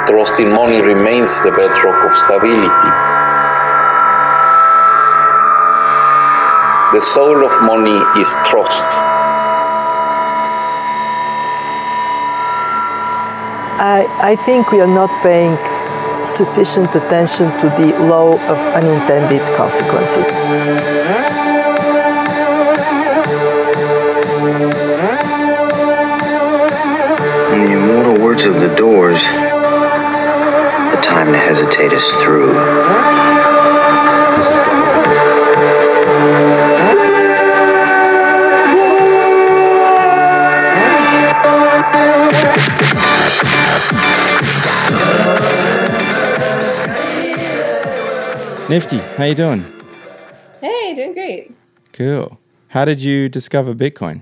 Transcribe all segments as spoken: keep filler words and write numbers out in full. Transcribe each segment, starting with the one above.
Trust in money remains the bedrock of stability. The soul of money is trust. I, I think we are not paying sufficient attention to the law of unintended consequences. In the immortal words of the Doors, the time to hesitate is through. Nifty, how you doing? Hey, doing great. Cool. How did you discover Bitcoin?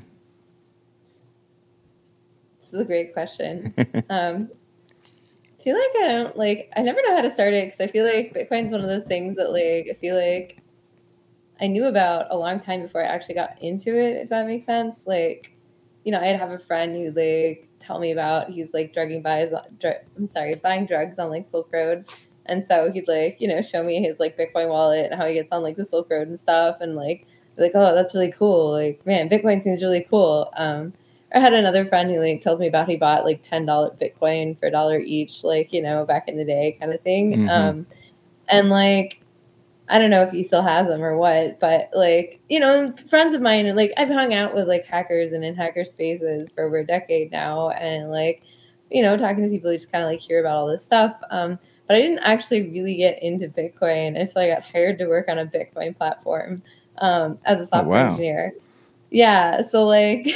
This is a great question. um, I feel like I don't like. I never know how to start it because I feel like Bitcoin's one of those things that like I feel like I knew about a long time before I actually got into it. If that makes sense, like you know, I'd have a friend who like tell me about he's like drugging buys. Dr- I'm sorry, buying drugs on like Silk Road. And so he'd like, you know, show me his like Bitcoin wallet and how he gets on like the Silk Road and stuff. And like, like, oh, that's really cool. Like, man, Bitcoin seems really cool. Um, I had another friend who like tells me about he bought like ten dollars Bitcoin for a dollar each, like, you know, back in the day kind of thing. Mm-hmm. Um, and like, I don't know if he still has them or what, but like, you know, friends of mine, like I've hung out with like hackers and in hacker spaces for over a decade now. And like, you know, talking to people, you just kind of like hear about all this stuff. Um, But I didn't actually really get into Bitcoin until I got hired to work on a Bitcoin platform um, as a software oh, wow. engineer. Yeah. So like,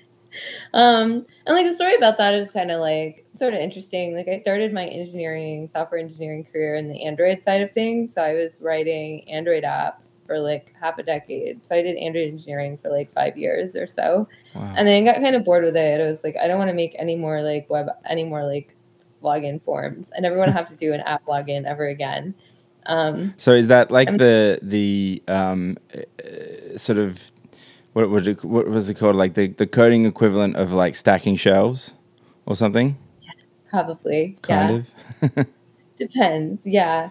um, and like the story about that is kind of like sort of interesting. Like I started my engineering, software engineering career in the Android side of things. So I was writing Android apps for like half a decade. So I did Android engineering for like five years or so. Wow. And then got kind of bored with it. I was like, I don't want to make any more like web, any more like login forms. I never want to have to do an app login ever again. Um, so is that like I'm, the the um, uh, sort of what was it, what was it called? Like the, the coding equivalent of like stacking shelves or something? Yeah, probably. Kind yeah. of. Depends. Yeah.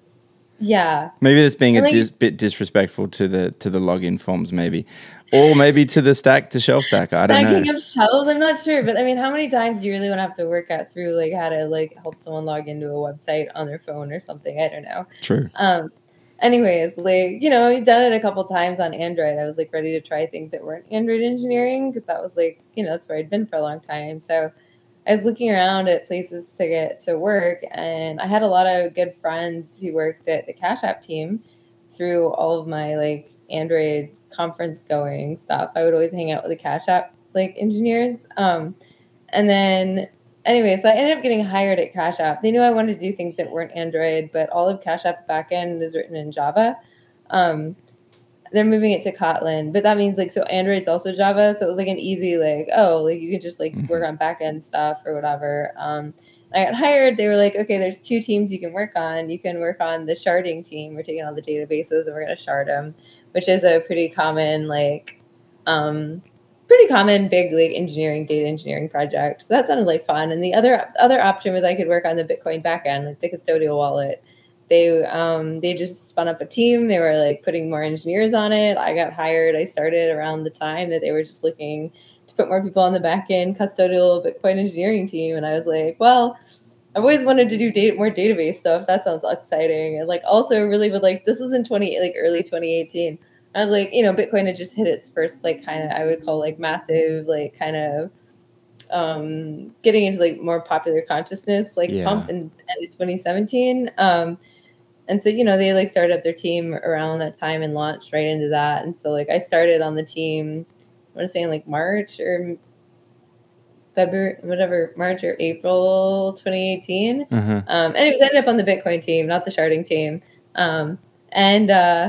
Yeah. Maybe that's being and a like, dis- bit disrespectful to the to the login forms, maybe, or maybe to the stack to shelf stacker. I don't know. Stacking of shelves, I'm not sure, but I mean, how many times do you really want to have to work out through like how to like help someone log into a website on their phone or something? I don't know. True. Um. Anyways, like you know, you've done it a couple times on Android. I was like ready to try things that weren't Android engineering because that was like you know that's where I'd been for a long time. So I was looking around at places to get to work, and I had a lot of good friends who worked at the Cash App team through all of my like Android conference going stuff. I would always hang out with the Cash App like engineers. Um, and then anyway, so I ended up getting hired at Cash App. They knew I wanted to do things that weren't Android, but all of Cash App's backend is written in Java. Um, they're moving it to Kotlin, but that means like, so Android's also Java. So it was like an easy, like, oh, like you could just like mm-hmm. work on backend stuff or whatever. Um, I got hired. They were like, okay, there's two teams you can work on. You can work on the sharding team. We're taking all the databases and we're going to shard them, which is a pretty common, like, um, pretty common big like engineering, data engineering project. So that sounded like fun. And the other other option was I could work on the Bitcoin backend, like the custodial wallet. They um they just spun up a team. They were like putting more engineers on it. I got hired. I started around the time that they were just looking to put more people on the back end custodial Bitcoin engineering team. And I was like, well, I've always wanted to do data, more database stuff. That sounds exciting. And like also really would like this was in twenty like early twenty eighteen. I was like, you know, Bitcoin had just hit its first like kind of I would call like massive like kind of um getting into like more popular consciousness like yeah. pump in end of twenty seventeen. Um And so, you know, they like started up their team around that time and launched right into that. And so like I started on the team, I want to say in like March or February, whatever, March or April twenty eighteen. Uh-huh. Um, and it was ended up on the Bitcoin team, not the sharding team. Um, and uh,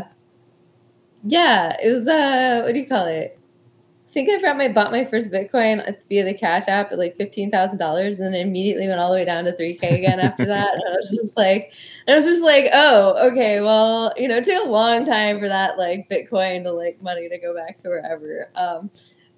yeah, it was, uh, what do you call it? I think I forgot I bought my first Bitcoin via the Cash App at like fifteen thousand dollars and then immediately went all the way down to three K again after that. And I was just like, I was just like, oh, okay, well, you know, it took a long time for that like Bitcoin to like money to go back to wherever. Um,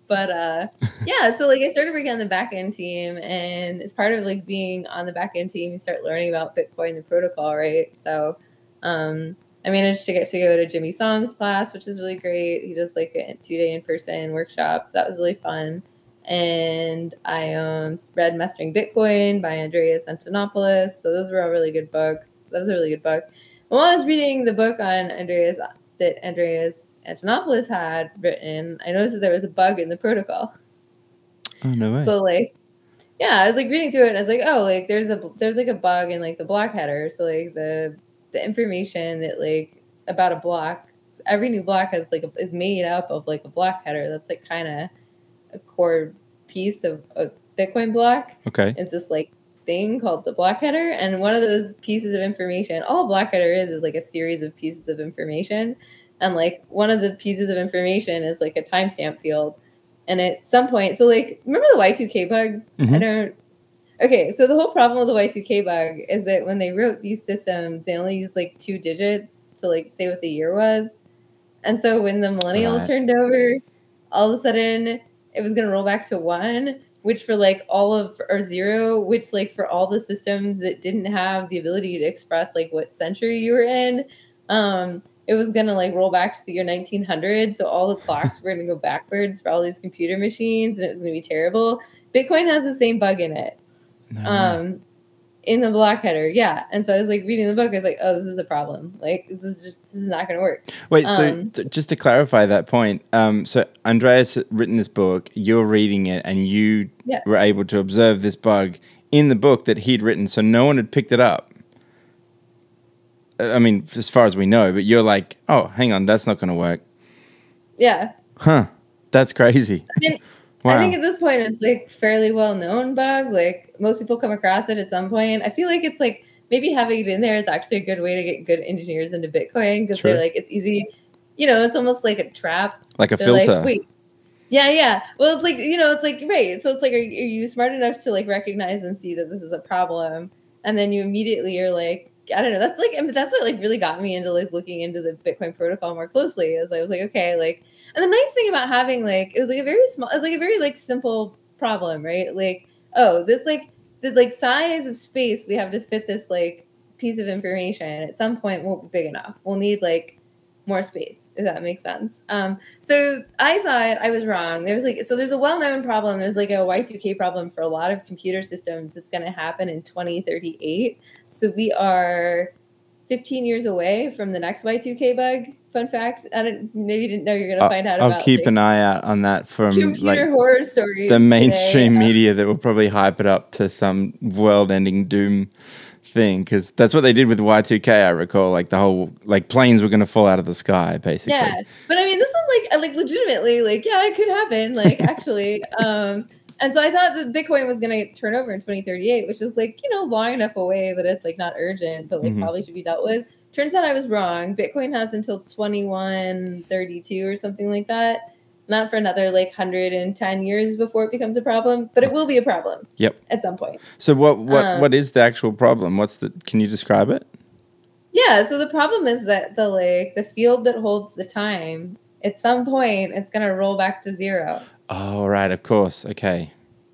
But uh, yeah, so like I started working on the back end team, and as part of like being on the back end team, you start learning about Bitcoin, the protocol, right? So um, I managed to get to go to Jimmy Song's class, which is really great. He does like a two day in person workshop, so that was really fun. And I um, read Mastering Bitcoin by Andreas Antonopoulos. So those were all really good books. That was a really good book. While I was reading the book on Andreas that Andreas Antonopoulos had written, I noticed that there was a bug in the protocol. Oh, no way. So like, yeah, I was like reading through it, and I was like, oh, like there's a there's like a bug in like the block header. So like the the information that like about a block, every new block has like a, is made up of like a block header. That's like kind of a core piece of a Bitcoin block. Okay. Is this like thing called the block header, and one of those pieces of information, all a block header is is like a series of pieces of information, and like one of the pieces of information is like a timestamp field. And at some point, so like remember the Y two K bug? Mm-hmm. I don't okay, so the whole problem with the Y two K bug is that when they wrote these systems, they only used like two digits to like say what the year was. And so when the millennial Right. turned over, all of a sudden it was gonna roll back to one, which for like all of or zero, which like for all the systems that didn't have the ability to express like what century you were in, um, it was gonna like roll back to the year nineteen hundred. So all the clocks were gonna go backwards for all these computer machines, and it was gonna be terrible. Bitcoin has the same bug in it, No way. um, in the block header. Yeah, and so I was like reading the book. I was like, oh, this is a problem. Like this is just this is not gonna work. Wait, so um, t- just to clarify that point, um, so Andreas had written this book, you're reading it, and you Yeah. were able to observe this bug in the book that he'd written, so no one had picked it up. I mean, as far as we know, but you're like, oh, hang on, that's not going to work. Yeah. Huh. That's crazy. I mean, Wow. I think at this point it's like fairly well known bug. Like most people come across it at some point. I feel like it's like maybe having it in there is actually a good way to get good engineers into Bitcoin because True. they're like it's easy. You know, it's almost like a trap. Like a They're filter. Like, wait. Yeah, yeah. Well, it's like you know, it's like right. So it's like, are you, are you smart enough to like recognize and see that this is a problem, and then you immediately are like, I don't know. That's like, I mean, that's what like really got me into like looking into the Bitcoin protocol more closely. Is I was like, okay, like, and the nice thing about having like it was like a very small, it was like a very like simple problem, right? Like, oh, this like the like size of space we have to fit this like piece of information at some point won't be big enough. We'll need like more space, if that makes sense. Um, so I thought I was wrong. There's like, so there's a well-known problem. There's like a Y two K problem for a lot of computer systems. It's going to happen in twenty thirty-eight. So we are fifteen years away from the next Y two K bug. Fun fact. I didn't, maybe you didn't know you're going to I'll, find out I'll about keep like, an eye out on that from computer like horror stories. the mainstream today. media that will probably hype it up to some world-ending doom thing, because that's what they did with Y two K. I recall, like the whole like planes were going to fall out of the sky, basically. Yeah, but I mean, this is like like legitimately like yeah, it could happen. Like actually, um, and so I thought that Bitcoin was going to turn over in twenty thirty-eight, which is like you know long enough away that it's like not urgent, but like Mhm. probably should be dealt with. Turns out I was wrong. Bitcoin has until twenty-one thirty-two or something like that. Not for another like one hundred ten years before it becomes a problem, but it will be a problem. Yep. At some point. So what what Um, what is the actual problem? What's the? Can you describe it? Yeah, so the problem is that the like the field that holds the time, at some point it's gonna roll back to zero. Oh, right, of course. Okay.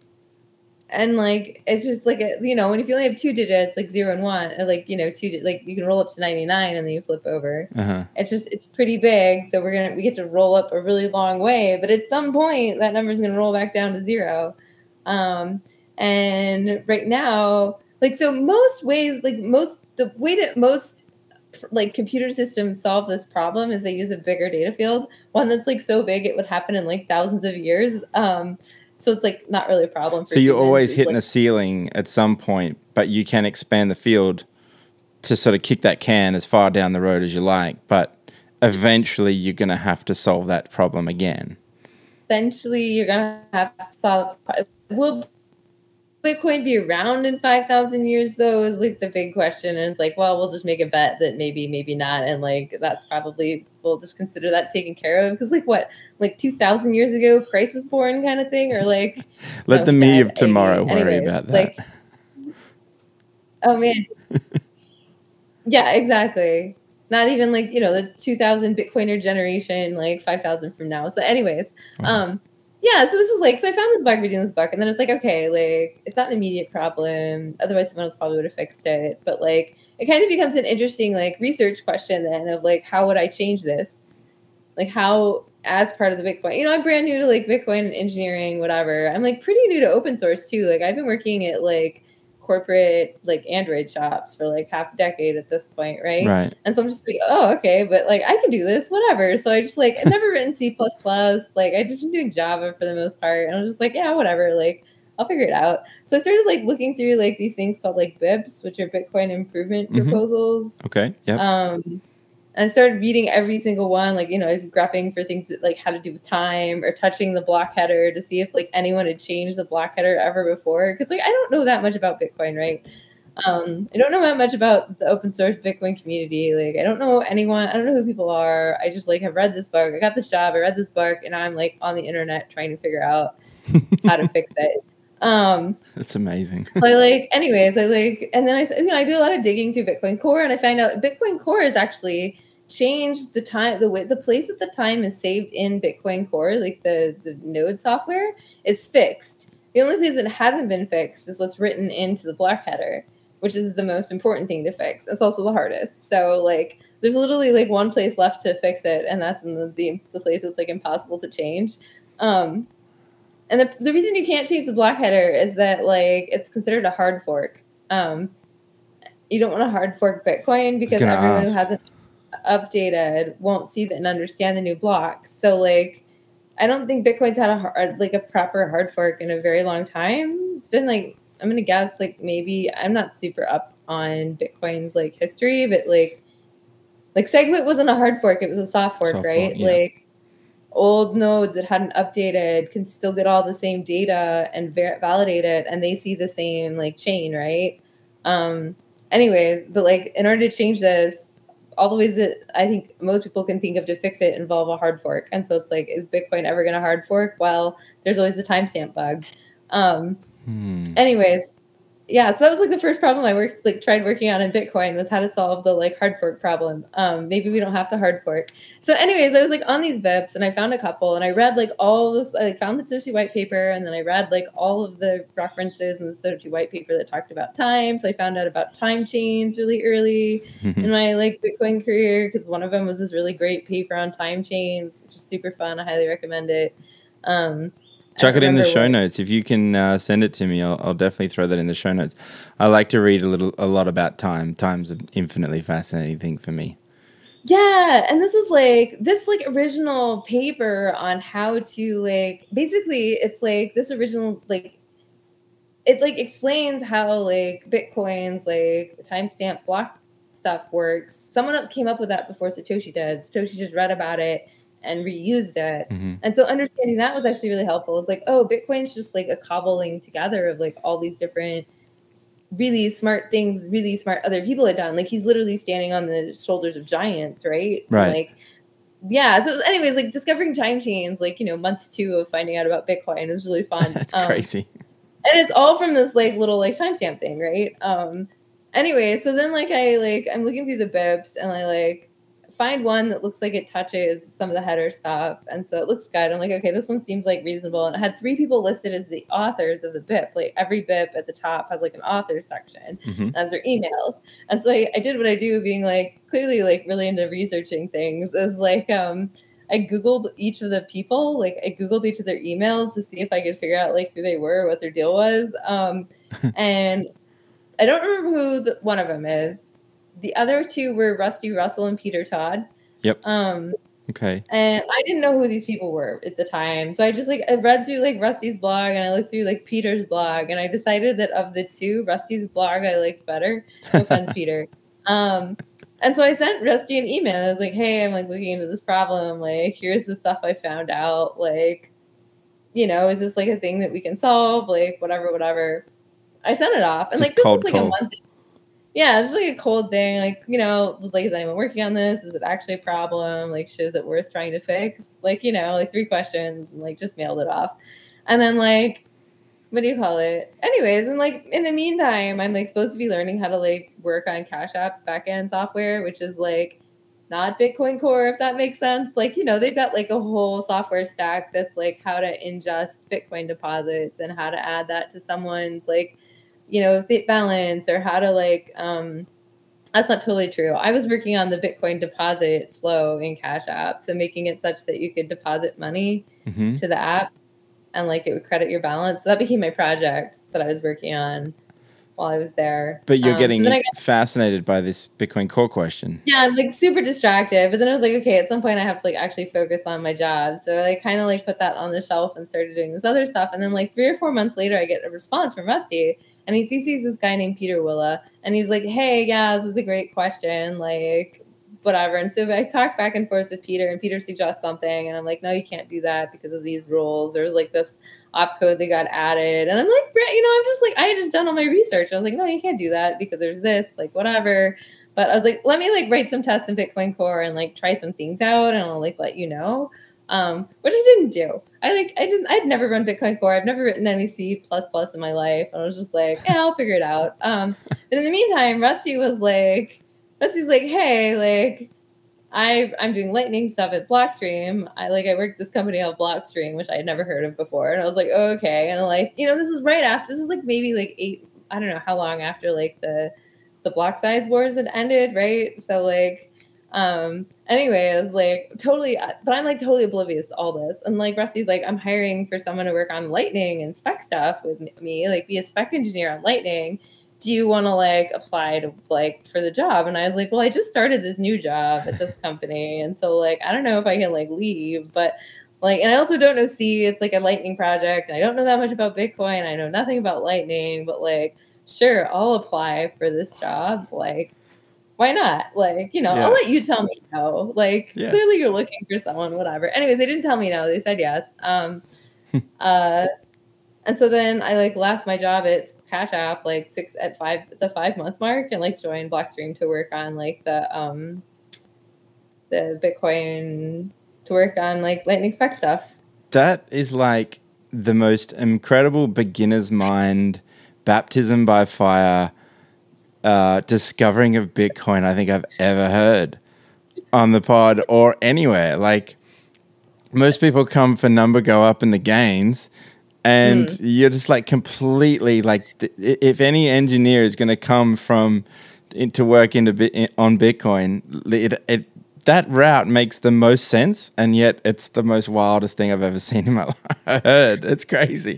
And like it's just like a, you know, when if you only have two digits, like zero and one, or like you know, two di- like you can roll up to ninety-nine and then you flip over. Uh-huh. It's just it's pretty big, so we're gonna we get to roll up a really long way, but at some point that number is gonna roll back down to zero. Um, and right now, like so, most ways, like most the way that most like computer systems solve this problem is they use a bigger data field, one that's like so big it would happen in like thousands of years. Um, so it's like not really a problem. For So you're humans. always It's, hitting like, a ceiling at some point, but you can expand the field to sort of kick that can as far down the road as you like. But eventually, you're going to have to solve that problem again. eventually you're gonna have to solve. Will Bitcoin be around in five thousand years though is like the big question, and it's like, well, we'll just make a bet that maybe maybe not, and like that's probably we'll just consider that taken care of because like what like two thousand years ago Christ was born kind of thing, or like Let no, the me dead, of tomorrow eighty. worry Anyways, about that. like oh man. Yeah, exactly. Not even like, you know, the two thousand Bitcoiner generation, like five thousand from now. So anyways, Wow. um, yeah, so this was like, so I found this bug reading this book, and then it's like, okay, like, it's not an immediate problem. Otherwise, someone else probably would have fixed it. But like, it kind of becomes an interesting like research question then of like, how would I change this? Like, how, as part of the Bitcoin, you know, I'm brand new to like Bitcoin engineering, whatever. I'm like pretty new to open source too. Like, I've been working at like corporate like Android shops for like half a decade at this point, right? Right. And so I'm just like, oh, okay, but like I can do this, whatever. So I just like I've never written C plus plus. Like I just been doing Java for the most part. And I was just like, yeah, whatever. Like I'll figure it out. So I started like looking through like these things called like B I Ps, which are Bitcoin improvement Mhm. proposals. Okay. Yep. Um and I started reading every single one. Like, you know, I was grepping for things that like had to do with time or touching the block header to see if like anyone had changed the block header ever before. Cause like I don't know that much about Bitcoin, right? Um, I don't know that much about the open source Bitcoin community. Like I don't know anyone, I don't know who people are. I just like have read this book. I got this job, I read this book, and I'm like on the internet trying to figure out how to fix it. Um That's amazing. so I like, anyways, I like, and then I, you know, I do a lot of digging through Bitcoin Core, and I find out Bitcoin Core is actually changed the time, the way, the place that the time is saved in Bitcoin Core, like the the node software, is fixed. The only place that hasn't been fixed is what's written into the block header, which is the most important thing to fix. It's also the hardest. So like, there's literally like one place left to fix it, and that's in the the, the place that's like impossible to change. Um, And the, the reason you can't change the block header is that like it's considered a hard fork. Um, you don't want to hard fork Bitcoin because everyone ask. who hasn't updated won't see and understand the new blocks. So like, I don't think Bitcoin's had a hard, like a proper hard fork in a very long time. It's been like, I'm gonna guess like maybe, I'm not super up on Bitcoin's like history, but like like SegWit wasn't a hard fork; it was a soft fork, Soft right? fork, yeah. Like old nodes that hadn't updated can still get all the same data and ver- validate it, and they see the same like chain, right? Um, anyways, but like in order to change this, all the ways that I think most people can think of to fix it involve a hard fork. And so it's like, is Bitcoin ever going to hard fork? Well, there's always a timestamp bug. Um, Hmm. anyways, yeah, so that was like the first problem I worked like tried working on in Bitcoin was how to solve the like hard fork problem. Um, maybe we don't have to hard fork. So, anyways, I was like on these B I Ps and I found a couple and I read like all this. I like found the Satoshi white paper and then I read like all of the references in the Satoshi white paper that talked about time. So I found out about time chains really early in my like Bitcoin career because one of them was this really great paper on time chains. It's just super fun. I highly recommend it. Um, I Chuck don't it in the remember show what- notes. If you can uh, send it to me, I'll, I'll definitely throw that in the show notes. I like to read a little, a lot about time. Time's an infinitely fascinating thing for me. Yeah, and this is like this like original paper on how to like basically it's like this original like it like explains how like Bitcoin's like timestamp block stuff works. Someone up came up with that before Satoshi did. Satoshi just read about it and reused it. Mhm. And so understanding that was actually really helpful. It's like, oh, Bitcoin's just like a cobbling together of like all these different really smart things, really smart other people had done. Like he's literally standing on the shoulders of giants, right? And, Right. like, yeah. So, anyways, like discovering time chains, like you know, month two of finding out about Bitcoin was really fun. That's Um, crazy. and it's all from this like little like timestamp thing, right? Um, anyway, so then like I like I'm looking through the B I Ps and I like find one that looks like it touches some of the header stuff, and so it looks good. I'm like, okay, this one seems like reasonable, and it had three people listed as the authors of the B I P. Like every B I P at the top has like an author section, Mhm. that's their emails. And so I, I did what I do, being like clearly like really into researching things. Is like um I googled each of the people, like I googled each of their emails to see if I could figure out like who they were, what their deal was. Um, and I don't remember who the, one of them is. The other two were Rusty Russell and Peter Todd. Yep. Um, Okay. and I didn't know who these people were at the time. So I just like I read through like Rusty's blog and I looked through like Peter's blog and I decided that of the two, Rusty's blog I liked better. No offense, Peter. Um, and so I sent Rusty an email. I was like, hey, I'm like looking into this problem. Like, here's the stuff I found out. Like, you know, is this like a thing that we can solve? Like, whatever, whatever. I sent it off. And Just like this cold was like call. a month. Yeah, it's like a cold thing. Like, you know, was like, is anyone working on this? Is it actually a problem? Like, shit, is it worth trying to fix? Like, you know, like three questions and like just mailed it off. And then like, what do you call it? Anyways, and like in the meantime, I'm like supposed to be learning how to like work on Cash App's backend software, which is like not Bitcoin Core, if that makes sense. Like, you know, they've got like a whole software stack that's like how to ingest Bitcoin deposits and how to add that to someone's like, you know, State balance, or how to like, um, that's not totally true. I was working on the Bitcoin deposit flow in Cash App. So making it such that you could deposit money Mm-hmm. to the app and like it would credit your balance. So that became my project that I was working on while I was there. But you're Um, getting so then I got, fascinated by this Bitcoin Core question. yeah, I'm like super distracted. But then I was like, okay, at some point I have to like actually focus on my job. So I kind of like put that on the shelf and started doing this other stuff. And then like three or four months later, I get a response from Rusty, and he C Cs this guy named Peter Willa, and he's like, hey, yeah, this is a great question, like whatever. And so I talk back and forth with Peter, and Peter suggests something, and I'm like, no, you can't do that because of these rules. There's like this opcode that got added, and I'm like, you know, I'm just like, I had just done all my research. I was like, no, you can't do that because there's this, like whatever. But I was like, let me like write some tests in Bitcoin Core and like try some things out, and I'll like let you know. Um, which I didn't do. I like I didn't I'd never run Bitcoin Core. I've never written any C plus plus in my life. And I was just like, yeah, I'll figure it out. Um, but in the meantime, Rusty was like, Rusty's like, hey, like I I'm doing lightning stuff at Blockstream. I like I worked at this company called Blockstream, which I had never heard of before. And I was like, oh, okay. And I'm like, you know, this is right after this is like maybe like eight, I don't know how long after like the the block size wars had ended, right? So like Um, anyway, I was like totally, but I'm like totally oblivious to all this. And like Rusty's like, I'm hiring for someone to work on Lightning and spec stuff with me, like be a spec engineer on Lightning. Do you want to like apply to like for the job? And I was like, well, I just started this new job at this company. And so like, I don't know if I can like leave, but like, and I also don't know C, it's like a Lightning project. And I don't know that much about Bitcoin. I know nothing about Lightning, but like, sure, I'll apply for this job. Like, why not? Like, you know, Yeah. I'll let you tell me no. Like, Yeah. clearly you're looking for someone, whatever. Anyways, they didn't tell me no. They said yes. Um, uh, and so then I like left my job at Cash App like six at five the five month mark and like joined Blockstream to work on like the um the Bitcoin to work on like Lightning spec stuff. That is like the most incredible beginner's mind, baptism by fire, uh, discovering of Bitcoin I think I've ever heard on the pod or anywhere. Like most people come for number go up in the gains, and mm. you're just like completely like th- if any engineer is going to come from to work into on Bitcoin, it, it that route makes the most sense, and yet it's the most wildest thing I've ever seen in my life. I heard it's crazy.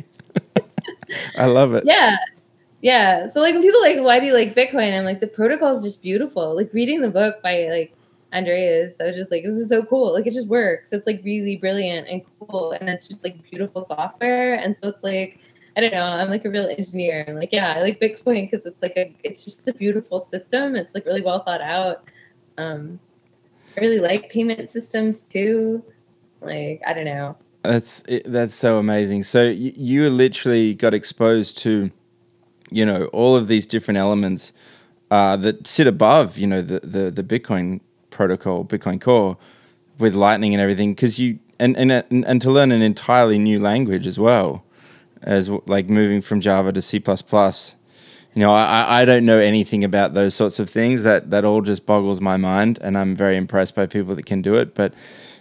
I love it. Yeah. Yeah. So like when people are like, why do you like Bitcoin? I'm like, the protocol is just beautiful. Like reading the book by like Andreas, I was just like, this is so cool. Like it just works. It's like really brilliant and cool. And it's just like beautiful software. And so it's like, I don't know, I'm like a real engineer. I'm like, yeah, I like Bitcoin because it's like a, it's just a beautiful system. It's like really well thought out. Um, I really like payment systems too. Like, I don't know. That's, that's so amazing. So you, you literally got exposed to, you know, all of these different elements uh, that sit above, you know, the, the, the Bitcoin protocol, Bitcoin Core, with Lightning and everything, because you and, and and to learn an entirely new language as well, as like moving from Java to C plus plus. You know, I, I don't know anything about those sorts of things. That that all just boggles my mind, and I'm very impressed by people that can do it. But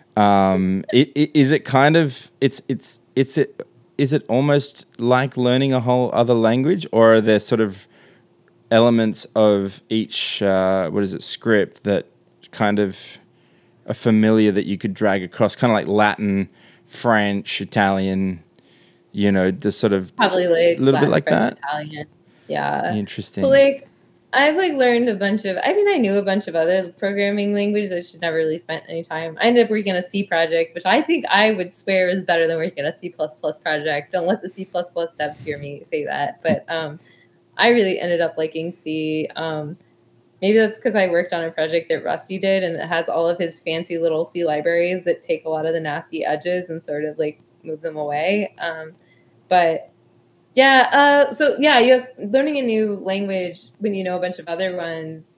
um, it, it, is it kind of it's it's it's it. Is it almost like learning a whole other language, or are there sort of elements of each, uh, what is it, script that kind of are familiar that you could drag across, kind of like Latin, French, Italian, you know, the sort of probably like a little Latin, bit like French, that? Italian. Yeah. Interesting. So like, I've like learned a bunch of, I mean, I knew a bunch of other programming languages. I should never really spent any time. I ended up working on a C project, which I think I would swear is better than working on a C plus plus project. Don't let the C plus plus devs hear me say that. But um, I really ended up liking C. Um, maybe that's because I worked on a project that Rusty did, and it has all of his fancy little C libraries that take a lot of the nasty edges and sort of like move them away. Um, but Yeah. Uh, so yeah, yes, learning a new language when you know a bunch of other ones,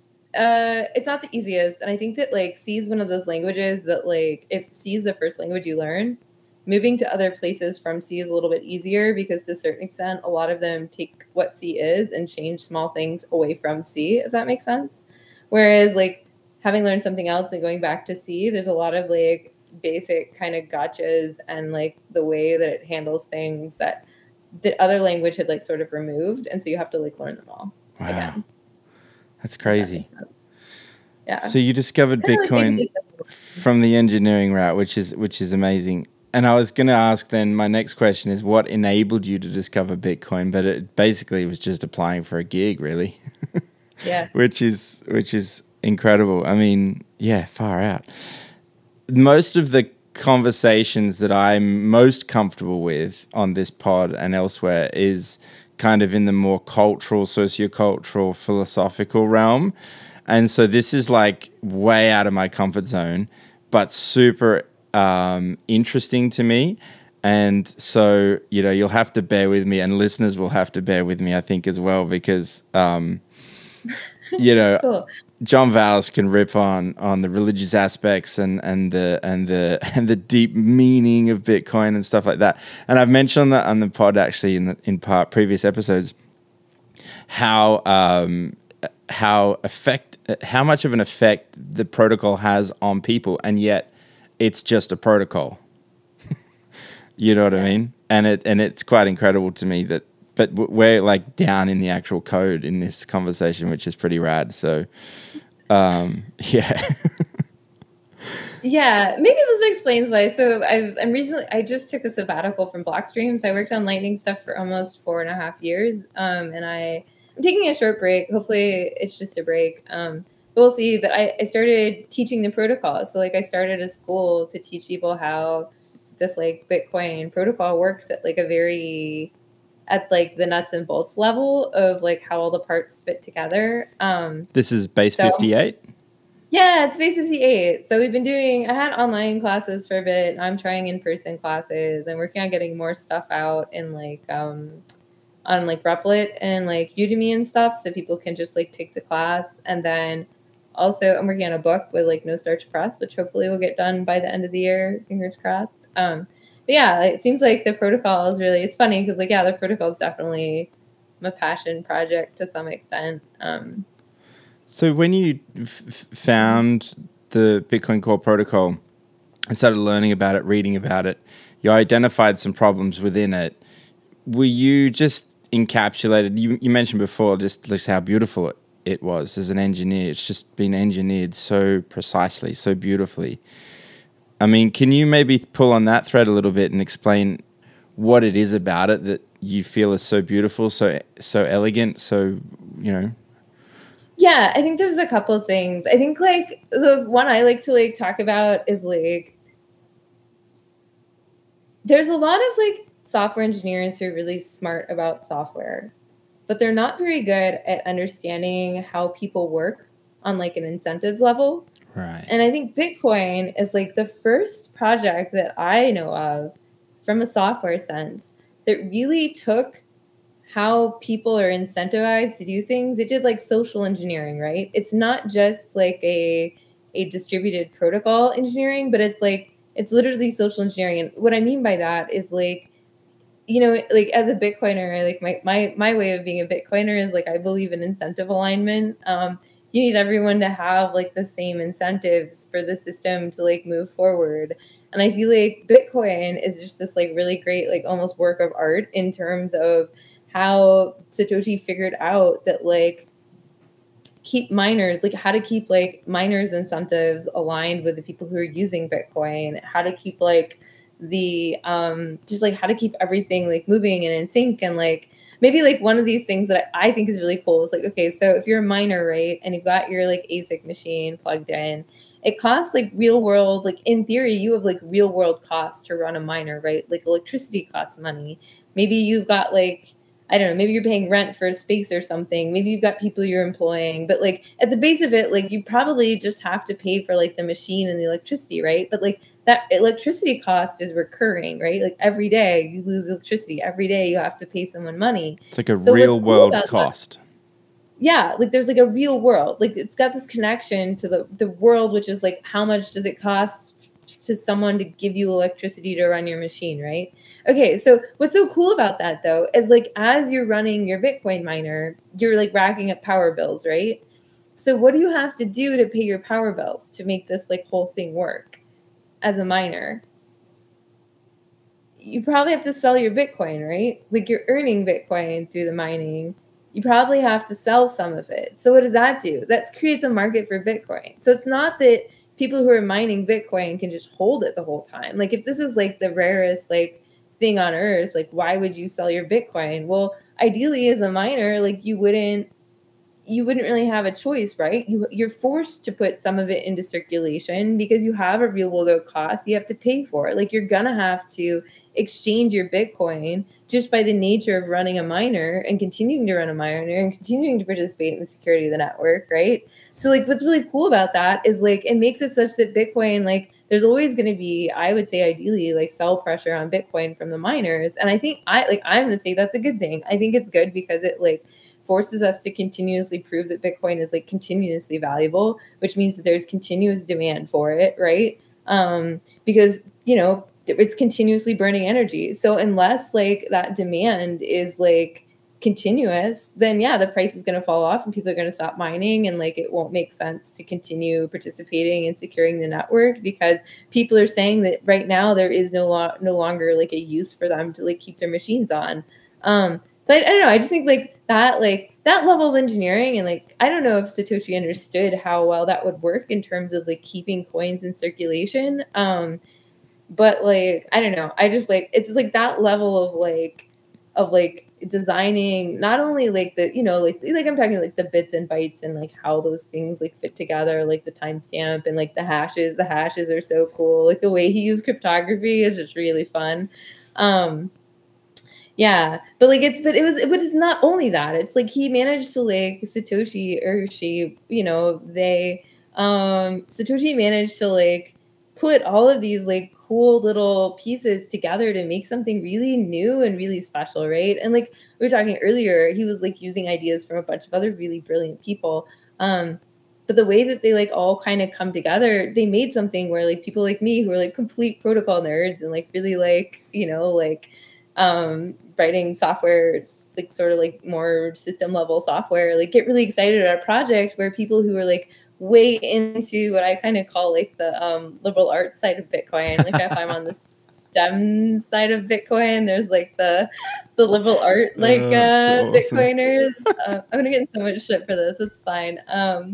uh, it's not the easiest. And I think that like C is one of those languages that like if C is the first language you learn, moving to other places from C is a little bit easier because to a certain extent, a lot of them take what C is and change small things away from C, if that makes sense. Whereas like having learned something else and going back to C, there's a lot of like basic kind of gotchas and like the way that it handles things that the other language had like sort of removed. And so you have to like learn them all Wow. again. That's crazy. That yeah. So you discovered Kinda like Bitcoin maybe- from the engineering route, which is which is amazing. And I was going to ask then, my next question is what enabled you to discover Bitcoin? But it basically was just applying for a gig, really. Yeah. which is which is incredible. I mean, yeah, far out. Most of the conversations that I'm most comfortable with on this pod and elsewhere is kind of in the more cultural, sociocultural, philosophical realm. And so this is like way out of my comfort zone, but super um, interesting to me. And so, you know, you'll have to bear with me, and listeners will have to bear with me, I think, as well, because, um, you know, Cool. John Vallis can rip on on the religious aspects and and the and the and the deep meaning of Bitcoin and stuff like that. And I've mentioned that on the pod actually in the, in part previous episodes, how um, how effect how much of an effect the protocol has on people, and yet it's just a protocol. You know what I mean? And it and it's quite incredible to me that, but we're like down in the actual code in this conversation, which is pretty rad. So, um, yeah. Yeah, maybe this explains why. So I've I'm recently I just took a sabbatical from Blockstream. So I worked on Lightning stuff for almost four and a half years. Um, and I I'm taking a short break. Hopefully it's just a break. Um, but we'll see. But I, I started teaching the protocol. So like I started a school to teach people how this like Bitcoin protocol works at like a very at like the nuts and bolts level of like how all the parts fit together. Um, This is base so- fifty-eight. Yeah, it's base fifty-eight. So we've been doing, I had online classes for a bit. I'm trying in-person classes. I'm working on getting more stuff out in like, um, on like Replit and like Udemy and stuff. So people can just like take the class. And then also I'm working on a book with like No Starch Press, which hopefully will get done by the end of the year. Fingers crossed. Um, but yeah, it seems like the protocol is really, it's funny because like, yeah, the protocol is definitely my passion project to some extent. Um, So when you f- f- found the Bitcoin Core protocol and started learning about it, reading about it, you identified some problems within it. Were you just encapsulated? You, you mentioned before just, just how beautiful it, it was as an engineer. It's just been engineered so precisely, so beautifully. I mean, can you maybe pull on that thread a little bit and explain what it is about it that you feel is so beautiful, so so elegant, so, you know... Yeah, I think there's a couple of things. I think like the one I like to like talk about is like there's a lot of like software engineers who are really smart about software, but they're not very good at understanding how people work on like an incentives level. Right. And I think Bitcoin is like the first project that I know of from a software sense that really took how people are incentivized to do things. It did like social engineering, right? It's not just like a a distributed protocol engineering, but it's like it's literally social engineering. And what I mean by that is like, you know, like as a Bitcoiner, like my my my way of being a Bitcoiner is like I believe in incentive alignment. Um, you need everyone to have like the same incentives for the system to like move forward. And I feel like Bitcoin is just this like really great, like almost work of art in terms of how Satoshi figured out that like keep miners, like how to keep like miners incentives aligned with the people who are using Bitcoin, how to keep like the, um, just like how to keep everything like moving and in sync. And like, maybe like one of these things that I think is really cool is like, okay, so if you're a miner, right, and you've got your like A S I C machine plugged in, it costs like real world, like in theory, you have like real world costs to run a miner, right? Like electricity costs money. Maybe you've got like, I don't know, maybe you're paying rent for a space or something. Maybe you've got people you're employing, but like at the base of it, like you probably just have to pay for like the machine and the electricity, right? But like that electricity cost is recurring, right? Like every day you lose electricity. Every day you have to pay someone money. It's like a So what's real cool world about that- cost. Yeah, like there's like a real world. Like it's got this connection to the, the world, which is like how much does it cost to someone to give you electricity to run your machine, right? Okay, so what's so cool about that though is like as you're running your Bitcoin miner, you're like racking up power bills, right? So what do you have to do to pay your power bills to make this like whole thing work as a miner? You probably have to sell your Bitcoin, right? Like you're earning Bitcoin through the mining. You probably have to sell some of it. So what does that do? That creates a market for Bitcoin. So it's not that people who are mining Bitcoin can just hold it the whole time. Like if this is like the rarest like thing on earth, like why would you sell your Bitcoin? Well, ideally as a miner, like you wouldn't you wouldn't really have a choice, right? You, you're forced to put some of it into circulation because you have a real world cost you have to pay for it. Like you're gonna have to exchange your Bitcoin just by the nature of running a miner and continuing to run a miner and continuing to participate in the security of the network, right? So like what's really cool about that is like it makes it such that Bitcoin, like there's always going to be, I would say ideally, like sell pressure on Bitcoin from the miners. And I think I like I'm going to say that's a good thing. I think it's good because it like forces us to continuously prove that Bitcoin is like continuously valuable, which means that there's continuous demand for it, right? Um, because, you know, it's continuously burning energy. So unless like that demand is like continuous, then yeah, the price is going to fall off and people are going to stop mining and like it won't make sense to continue participating and securing the network because people are saying that right now there is no lo- no longer like a use for them to like keep their machines on. Um, so I, I don't know. I just think like that, like that level of engineering and like, I don't know if Satoshi understood how well that would work in terms of like keeping coins in circulation. Um, But like, I don't know. I just like, it's like that level of like, of like designing not only like the, you know, like, like I'm talking like the bits and bytes and like how those things like fit together, like the timestamp and like the hashes, the hashes are so cool. Like the way he used cryptography is just really fun. Um, yeah, but like it's, but it was, but it's not only that. It's like he managed to like Satoshi or she, you know, they, um, Satoshi managed to like put all of these like cool little pieces together to make something really new and really special, right? And like we were talking earlier, he was like using ideas from a bunch of other really brilliant people. Um, but the way that they like all kind of come together, they made something where like people like me who are like complete protocol nerds and like really like, you know, like um, writing software, like sort of like more system level software, like get really excited about a project where people who are like way into what I kind of call like the um, liberal arts side of Bitcoin. Like if I'm on the STEM side of Bitcoin, there's like the the liberal art like Oh, uh, awesome. Bitcoiners. Uh, I'm gonna get in so much shit for this. It's fine. Um,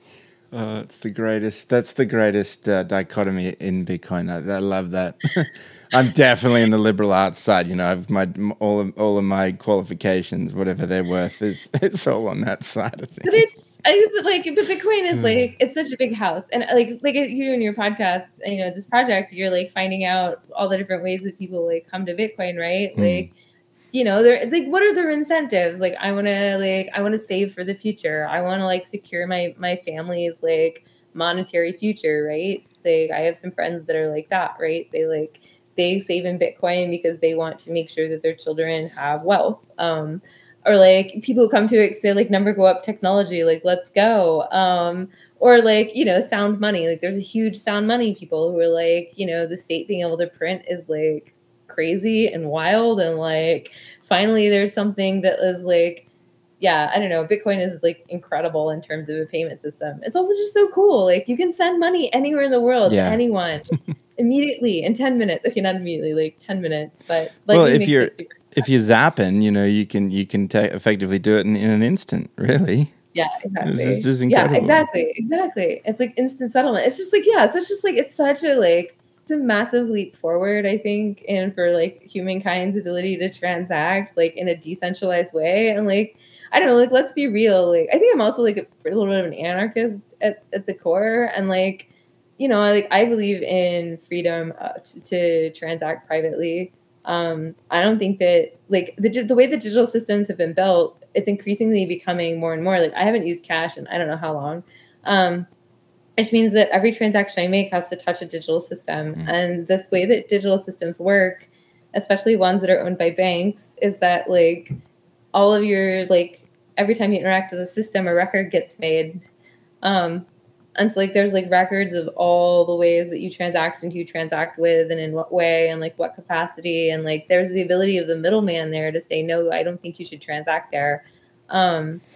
Oh, it's the greatest. That's the greatest uh, dichotomy in Bitcoin. I, I love that. I'm definitely in the liberal arts side. You know, I've my all of all of my qualifications, whatever they're worth, is it's all on that side of things. But it's I, but like, but Bitcoin is like it's such a big house, and like like you and your podcast, you know, this project, you're like finding out all the different ways that people like come to Bitcoin, right? Mm. Like, you know, they're like, what are their incentives? Like, I want to like I want to save for the future. I want to like secure my my family's like monetary future, right? Like, I have some friends that are like that, right? They like they save in Bitcoin because they want to make sure that their children have wealth. Um, or like people who come to it say like number go up technology, like let's go. Um, or like, you know, sound money. Like there's a huge sound money people who are like, you know, the state being able to print is like crazy and wild. And like, finally there's something that is like, yeah, I don't know. Bitcoin is like incredible in terms of a payment system. It's also just so cool. Like you can send money anywhere in the world Yeah. to anyone immediately in ten minutes. Okay, not immediately, like ten minutes, but like Well, if you're if you're zapping, you know, you can you can ta- effectively do it in, in an instant, really. Yeah, exactly. This is just Yeah, incredible. exactly, exactly. It's like instant settlement. It's just like, yeah, so it's just like it's such a like it's a massive leap forward, I think, and for like humankind's ability to transact like in a decentralized way. And like, I don't know, like let's be real. Like I think I'm also like a, a little bit of an anarchist at, at the core. And like, you know, like I believe in freedom uh, to, to transact privately. Um, I don't think that like the the way the digital systems have been built, it's increasingly becoming more and more like I haven't used cash in I don't know how long, um, which means that every transaction I make has to touch a digital system. Mm. And the way that digital systems work, especially ones that are owned by banks, is that like all of your like every time you interact with the system, a record gets made. Um, And so like there's like records of all the ways that you transact and who you transact with and in what way and like what capacity. And like there's the ability of the middleman there to say, no, I don't think you should transact there. Um,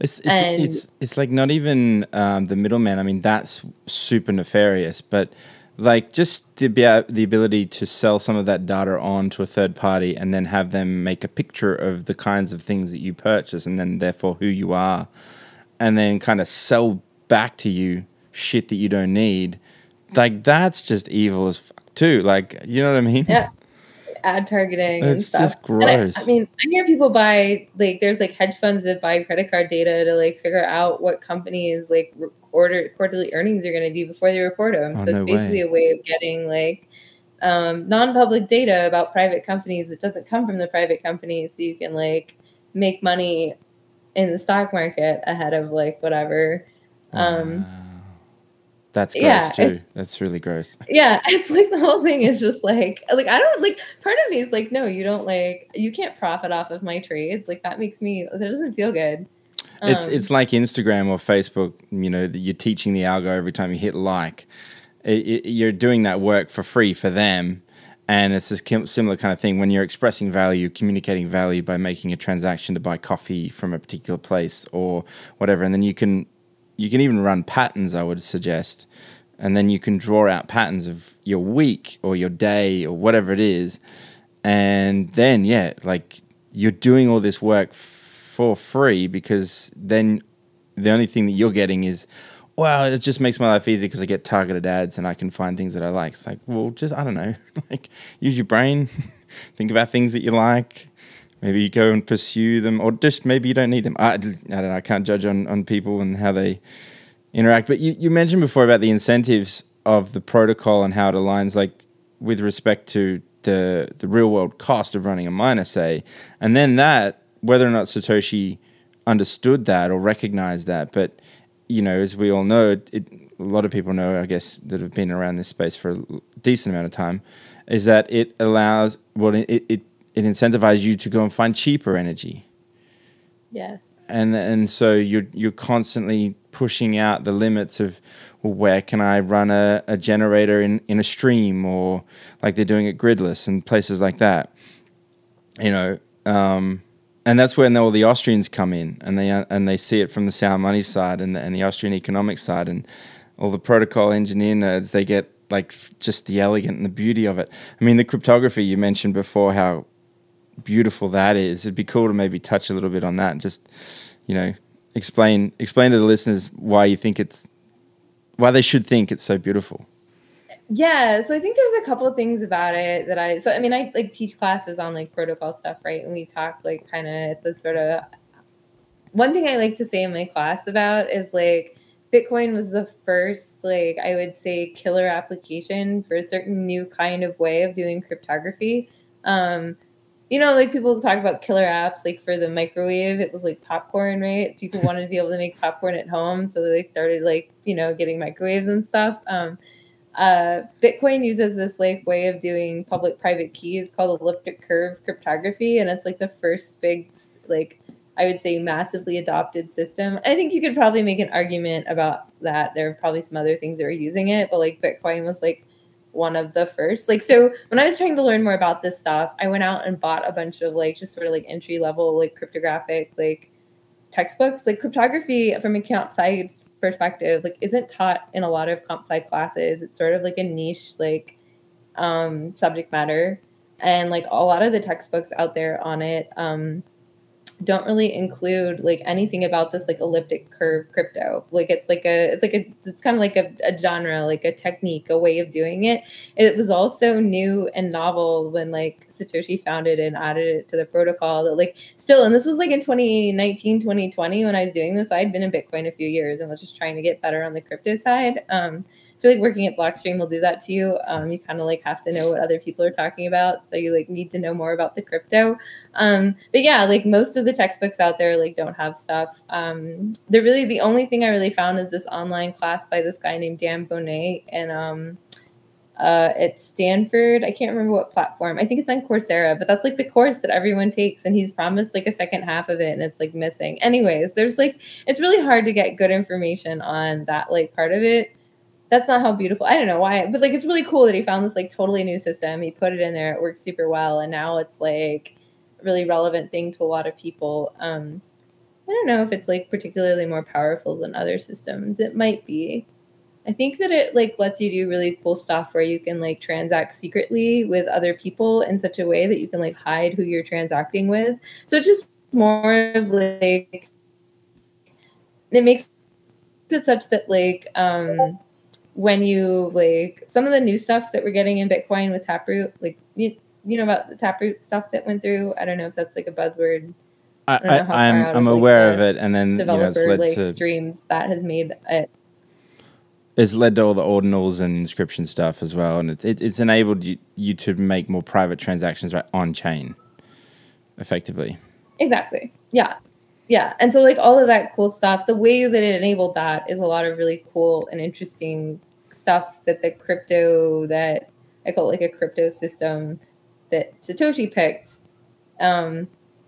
It's it's And it's it's like not even um, the middleman. I mean, that's super nefarious, but like just the be- the ability to sell some of that data on to a third party and then have them make a picture of the kinds of things that you purchase and then therefore who you are, and then kind of sell back to you shit that you don't need. Like that's just evil as fuck too. Like, you know what I mean? yeah, ad targeting and It's stuff. just And I, I gross. mean, I hear people buy like there's like hedge funds that buy credit card data to like figure out what companies like re- order quarterly earnings are going to be before they report them. Oh, So it's no basically way. a way of getting like um, non-public data about private companies that doesn't come from the private company, so you can like make money in the stock market ahead of like whatever. Um, That's gross yeah, too. it's That's really gross. yeah, it's like the whole thing is just like like I don't like part of me is like, no, you don't like you can't profit off of my trades. Like that makes me that doesn't feel good. It's Um it's like Instagram or Facebook. You know, that you're teaching the algo every time you hit like. It, it, you're doing that work for free for them, and it's this kim- similar kind of thing when you're expressing value, communicating value by making a transaction to buy coffee from a particular place or whatever, and then you can you can even run patterns, I would suggest, and then you can draw out patterns of your week or your day or whatever it is, and then yeah, like you're doing all this work f- for free because then the only thing that you're getting is, well, it just makes my life easy because I get targeted ads and I can find things that I like. It's like, well, just, I don't know, like use your brain, think about things that you like. Maybe you go and pursue them, or just maybe you don't need them. I, I don't know. I can't judge on, on people and how they interact. But you, you mentioned before about the incentives of the protocol and how it aligns, like with respect to the the real world cost of running a miner, say, and then that, whether or not Satoshi understood that or recognized that, but you know, as we all know, it, it, a lot of people know, I guess, that have been around this space for a decent amount of time, is that it allows, well, it it, it incentivizes you to go and find cheaper energy. yes. And and so you're you're constantly pushing out the limits of, well, where can I run a, a generator in, in a stream, or like they're doing at Gridless and places like that, you know. Um, and that's when all the Austrians come in and they uh, and they see it from the sound money side and the, and the Austrian economic side, and all the protocol engineer nerds, they get like just the elegant and the beauty of it. I mean, the cryptography you mentioned before, how beautiful that is. It'd be cool to maybe touch a little bit on that and just, you know, explain explain to the listeners why you think it's why they should think it's so beautiful. Yeah, so I think there's a couple of things about it that I so I mean I like teach classes on like protocol stuff, right? And we talk like kind of the sort of one thing I like to say in my class about is like Bitcoin was the first, like I would say, killer application for a certain new kind of way of doing cryptography. Um, you know, like people talk about killer apps, like for the microwave, it was like popcorn, right? People wanted to be able to make popcorn at home, so they started like, you know, getting microwaves and stuff. Um, uh, Bitcoin uses this like way of doing public-private keys called elliptic curve cryptography, and it's like the first big, like I would say, massively adopted system. I think you could probably make an argument about that. There are probably some other things that are using it, but like Bitcoin was like one of the first. Like, so when I was trying to learn more about this stuff, I went out and bought a bunch of like just sort of like entry level like cryptographic like textbooks. Like cryptography from a comp sci perspective like isn't taught in a lot of comp sci classes. It's sort of like a niche like um, subject matter, and like a lot of the textbooks out there on it um, don't really include like anything about this like elliptic curve crypto. Like it's like a it's like a it's kind of like a, a genre, like a technique, a way of doing it. It was also new and novel when like Satoshi found it and added it to the protocol that like still, and this was like in twenty nineteen, twenty twenty when I was doing this. I'd been in Bitcoin a few years and was just trying to get better on the crypto side. Um, I feel like working at Blockstream will do that to you. Um, you kind of like have to know what other people are talking about. So you like need to know more about the crypto. Um, but yeah, like most of the textbooks out there like don't have stuff. Um, they're really the only thing I really found is this online class by this guy named Dan Bonet and um, uh, at Stanford. I can't remember what platform. I think it's on Coursera, but that's like the course that everyone takes, and he's promised like a second half of it, and it's like missing. Anyways, there's like it's really hard to get good information on that like part of it. That's not how beautiful. I don't know why, but like it's really cool that he found this like totally new system. He put it in there. It works super well, and now it's like a really relevant thing to a lot of people. Um, I don't know if it's like particularly more powerful than other systems. It might be. I think that it like lets you do really cool stuff where you can like transact secretly with other people in such a way that you can like hide who you're transacting with. So it's just more of like it makes it such that like um when you like some of the new stuff that we're getting in Bitcoin with Taproot, like you, you know about the Taproot stuff that went through. I don't know if that's like a buzzword. I, I, I I'm I'm of, aware like, of it, and then developer you know, it's led like to streams that has made it. It's led to all the ordinals and inscription stuff as well, and it's it, it's enabled you, you to make more private transactions right on chain, effectively. Exactly. Yeah. Yeah. And so like all of that cool stuff, the way that it enabled that is a lot of really cool and interesting stuff that the crypto that I call it like a crypto system that Satoshi picked. Um,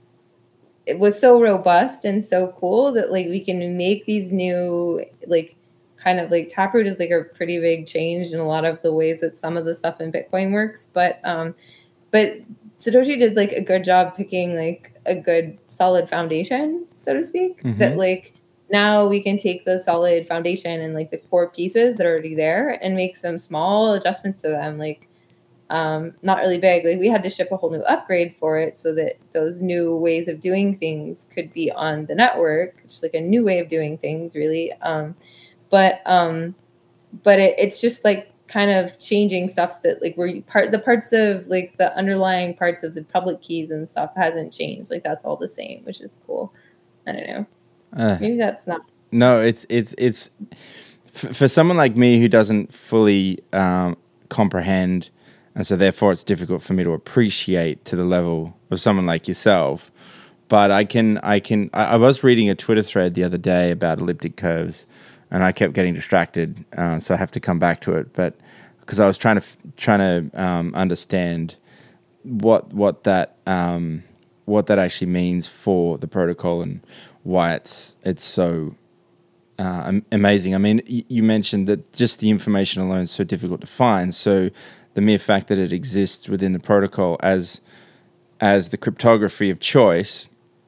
it was so robust and so cool that like we can make these new like kind of like Taproot is like a pretty big change in a lot of the ways that some of the stuff in Bitcoin works. But um, but Satoshi did like a good job picking like a good solid foundation, so to speak, mm-hmm. that like now we can take the solid foundation and like the core pieces that are already there and make some small adjustments to them, like um, not really big. Like we had to ship a whole new upgrade for it so that those new ways of doing things could be on the network. It's like a new way of doing things, really. Um, but um, but it, it's just like kind of changing stuff that like we're part the parts of like the underlying parts of the public keys and stuff hasn't changed. Like that's all the same, which is cool. I don't know. Uh, Maybe that's not. No, it's it's it's f- for someone like me who doesn't fully um, comprehend, and so therefore it's difficult for me to appreciate to the level of someone like yourself. But I can I can I, I was reading a Twitter thread the other day about elliptic curves, and I kept getting distracted, uh, so I have to come back to it. But because I was trying to trying to um, understand what what that um, what that actually means for the protocol and why it's it's so uh, amazing. I mean, y- you mentioned that just the information alone is so difficult to find. So the mere fact that it exists within the protocol as as the cryptography of choice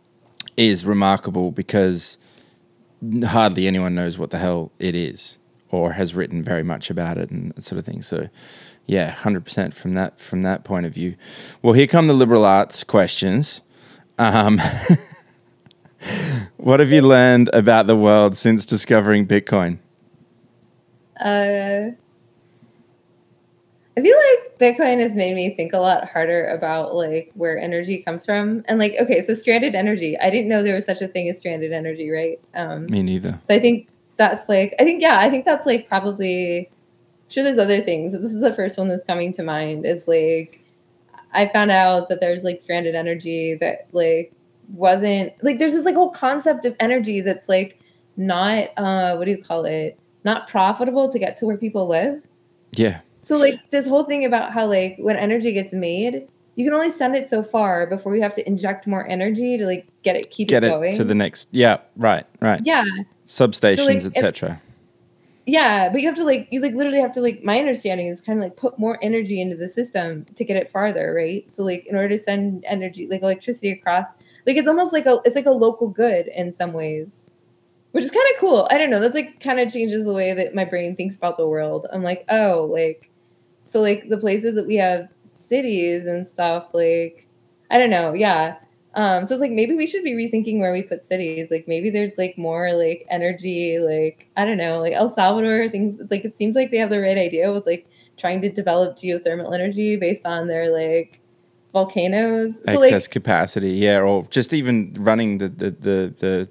is remarkable, because hardly anyone knows what the hell it is or has written very much about it and that sort of thing. So yeah, one hundred percent from that from that point of view. Well, here come the liberal arts questions. Um, what have you learned about the world since discovering Bitcoin? Uh, I feel like Bitcoin has made me think a lot harder about like where energy comes from. And like, okay, so stranded energy. I didn't know there was such a thing as stranded energy, right? Um, me neither. So I think that's like, I think, yeah, I think that's like probably, I'm sure there's other things. This is the first one that's coming to mind is like, I found out that there's like stranded energy that like wasn't, like there's this like whole concept of energy that's like not, uh, what do you call it? Not profitable to get to where people live. Yeah. So like this whole thing about how like when energy gets made, you can only send it so far before you have to inject more energy to like get it, keep get it it going. to the next. Yeah. Right. Right. Yeah. Substations, so like, et cetera. Yeah, but you have to like you like literally have to like my understanding is kind of like put more energy into the system to get it farther, right? So like in order to send energy like electricity across, like it's almost like a it's like a local good in some ways, which is kind of cool. I don't know. That's like kind of changes the way that my brain thinks about the world. I'm like, oh, like so like the places that we have cities and stuff, like I don't know, yeah. Um, so it's like maybe we should be rethinking where we put cities. Like maybe there's like more like energy, like I don't know, like El Salvador, things like it seems like they have the right idea with like trying to develop geothermal energy based on their like volcanoes. So, excess like, capacity, yeah, or just even running the the the, the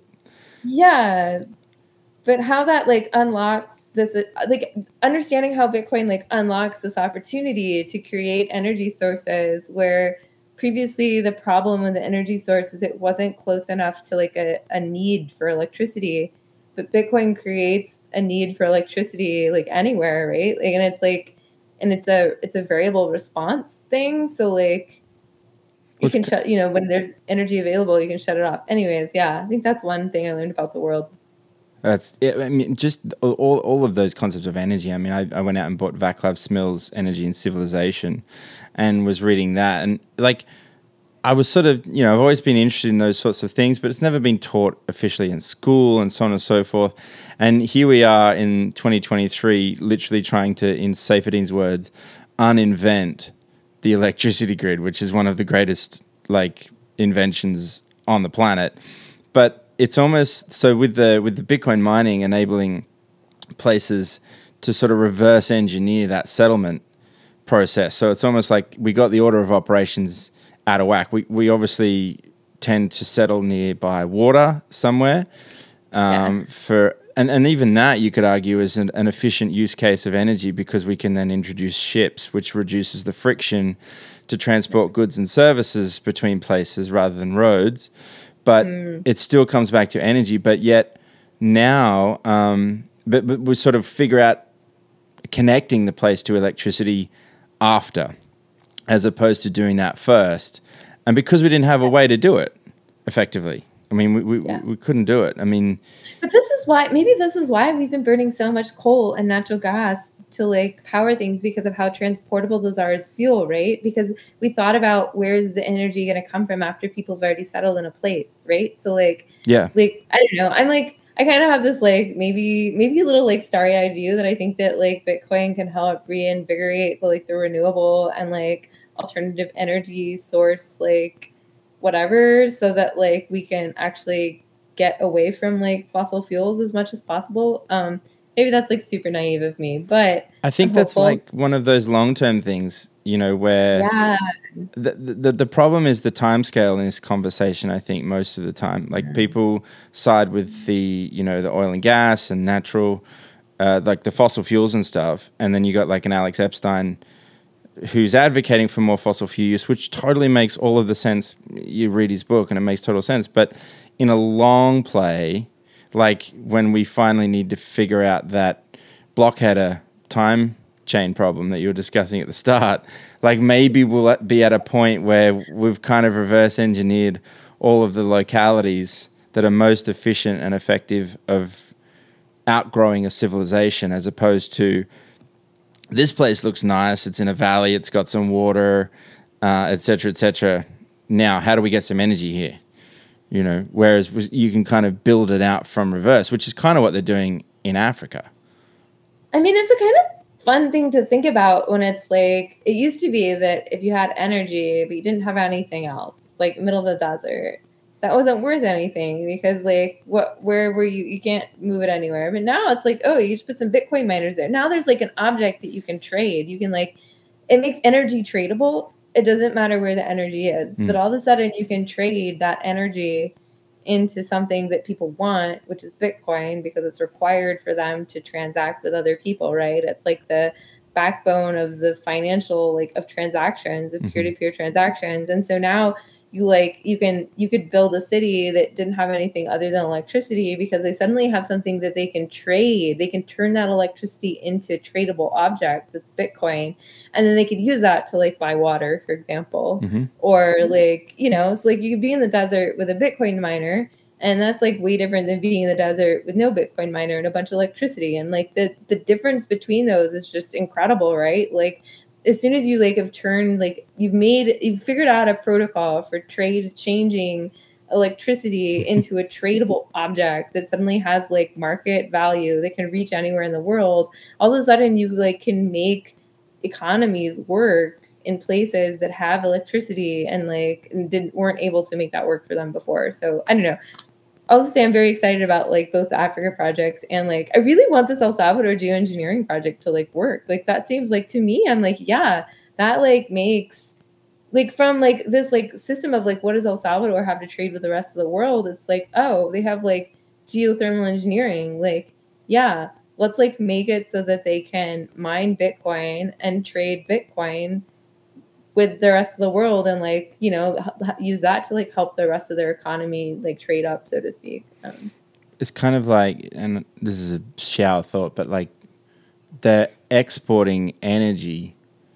yeah. But how that like unlocks this, like understanding how Bitcoin like unlocks this opportunity to create energy sources where previously the problem with the energy source is it wasn't close enough to like a, a need for electricity, but Bitcoin creates a need for electricity like anywhere, right? Like, and it's like, and it's a it's a variable response thing. So like you What's can shut, you know, when there's energy available, you can shut it off. Anyways, yeah, I think that's one thing I learned about the world. That's it. I mean, just all all of those concepts of energy. I mean, I, I went out and bought Vaclav Smil's Energy and Civilization, and was reading that, and like, I was sort of, you know, I've always been interested in those sorts of things, but it's never been taught officially in school and so on and so forth. And here we are in twenty twenty-three, literally trying to, in Seyfedin's words, uninvent the electricity grid, which is one of the greatest like inventions on the planet. But it's almost so with the with the Bitcoin mining enabling places to sort of reverse engineer that settlement process. So it's almost like we got the order of operations out of whack. We we obviously tend to settle nearby water somewhere. Um, yeah. For and, and even that you could argue is an, an efficient use case of energy, because we can then introduce ships, which reduces the friction to transport goods and services between places rather than roads. But mm. it still comes back to energy. But yet now, um, but, but we sort of figure out connecting the place to electricity after, as opposed to doing that first. And because we didn't have a way to do it effectively, I mean, we we, yeah. we couldn't do it. I mean, but this is why, maybe this is why we've been burning so much coal and natural gas to like power things, because of how transportable those are as fuel, right? Because we thought about, where is the energy going to come from after people have already settled in a place, right? So like, yeah, like, I don't know. I'm like, I kind of have this like maybe maybe a little like starry-eyed view that I think that like Bitcoin can help reinvigorate the like the renewable and like alternative energy source, like whatever, so that like we can actually get away from like fossil fuels as much as possible. Um, maybe that's like super naive of me, but I think I'm that's hopeful. like one of those long-term things, you know, where yeah. the, the the problem is the timescale in this conversation. I think most of the time, like people side with the, you know, the oil and gas and natural, uh, like the fossil fuels and stuff, and then you got like an Alex Epstein who's advocating for more fossil fuel use, which totally makes all of the sense. You read his book and it makes total sense. But in a long play, like when we finally need to figure out that blockheader time chain problem that you were discussing at the start, like maybe we'll be at a point where we've kind of reverse engineered all of the localities that are most efficient and effective of outgrowing a civilization, as opposed to this place looks nice, it's in a valley, it's got some water, uh, et cetera, et cetera. Now, how do we get some energy here? You know, whereas you can kind of build it out from reverse, which is kind of what they're doing in Africa. I mean, it's a kind of fun thing to think about when it's like, it used to be that if you had energy, but you didn't have anything else, like middle of the desert, that wasn't worth anything, because like what, where were you, you can't move it anywhere. But now it's like, oh, you just put some Bitcoin miners there. Now there's like an object that you can trade. You can like, it makes energy tradable. It doesn't matter where the energy is, mm. but all of a sudden you can trade that energy into something that people want, which is Bitcoin, because it's required for them to transact with other people, right? It's like the backbone of the financial, like of transactions, of mm-hmm. peer-to-peer transactions. And so now you like, you can, you could build a city that didn't have anything other than electricity, because they suddenly have something that they can trade. They can turn that electricity into a tradable object that's Bitcoin. And then they could use that to like buy water, for example, mm-hmm. or like, you know, so like you could be in the desert with a Bitcoin miner, and that's like way different than being in the desert with no Bitcoin miner and a bunch of electricity. And like the, the difference between those is just incredible, right? Like, as soon as you like have turned, like you've made, you've figured out a protocol for trade, changing electricity into a tradable object that suddenly has like market value that can reach anywhere in the world. All of a sudden you like can make economies work in places that have electricity and like didn't, weren't able to make that work for them before. So I don't know. I'll just say I'm very excited about like both the Africa projects, and like I really want this El Salvador geoengineering project to like work. Like that seems like, to me, I'm like, yeah, that like makes like from like this like system of like what does El Salvador have to trade with the rest of the world? It's like, oh, they have like geothermal engineering. Like, yeah, let's like make it so that they can mine Bitcoin and trade Bitcoin with the rest of the world, and like, you know, use that to like help the rest of their economy like trade up, so to speak. Um, it's kind of like, and this is a shower thought, but like they're exporting energy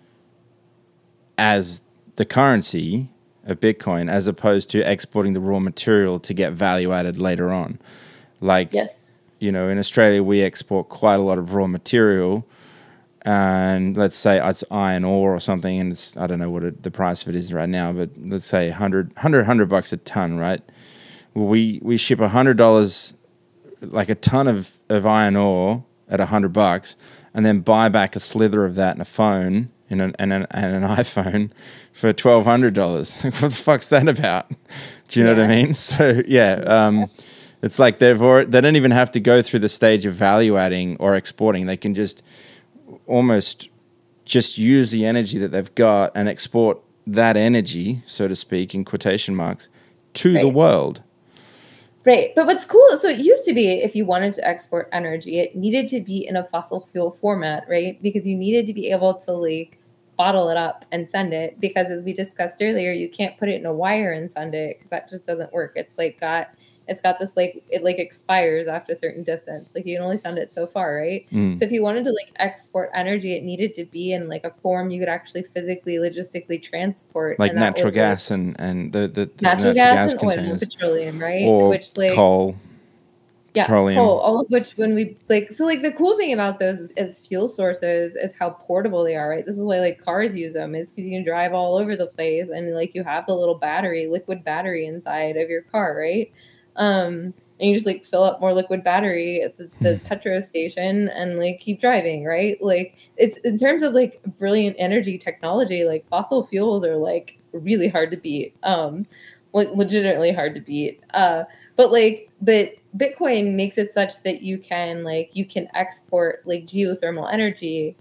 as the currency of Bitcoin, as opposed to exporting the raw material to get value added later on. Like, yes. you know, in Australia, we export quite a lot of raw material and let's say it's iron ore or something, and it's, I don't know what it, the price of it is right now, but let's say one hundred, one hundred, one hundred bucks a ton, right? Well, we, we ship one hundred dollars, like a ton of, of iron ore at one hundred bucks, and then buy back a slither of that and a phone and an, and an, and an iPhone for twelve hundred dollars. What the fuck's that about? Do you know yeah. what I mean? So, yeah, um, it's like they've already, they don't even have to go through the stage of value adding or exporting. They can just almost just use the energy that they've got and export that energy, so to speak, in quotation marks, to right. the world. Right. But what's cool, so it used to be if you wanted to export energy, it needed to be in a fossil fuel format, right? Because you needed to be able to like bottle it up and send it. Because as we discussed earlier, you can't put it in a wire and send it because that just doesn't work. It's like got, it's got this like, it like expires after a certain distance. Like you can only send it so far, right? Mm. So if you wanted to like export energy, it needed to be in like a form you could actually physically, logistically transport. Like and natural was, gas like, and, and the, the, the natural, natural gas, gas and oil and petroleum, right? Or Which like coal. Yeah, petroleum. coal, all of which when we like, so like the cool thing about those as fuel sources is how portable they are, right? This is why like cars use them, is because you can drive all over the place and like you have the little battery, liquid battery inside of your car, right? Um, and you just like fill up more liquid battery at the, the petrol station and like keep driving, right? Like it's in terms of like brilliant energy technology, like fossil fuels are like really hard to beat, um, like legitimately hard to beat. Uh, but like, but Bitcoin makes it such that you can like you can export like geothermal energy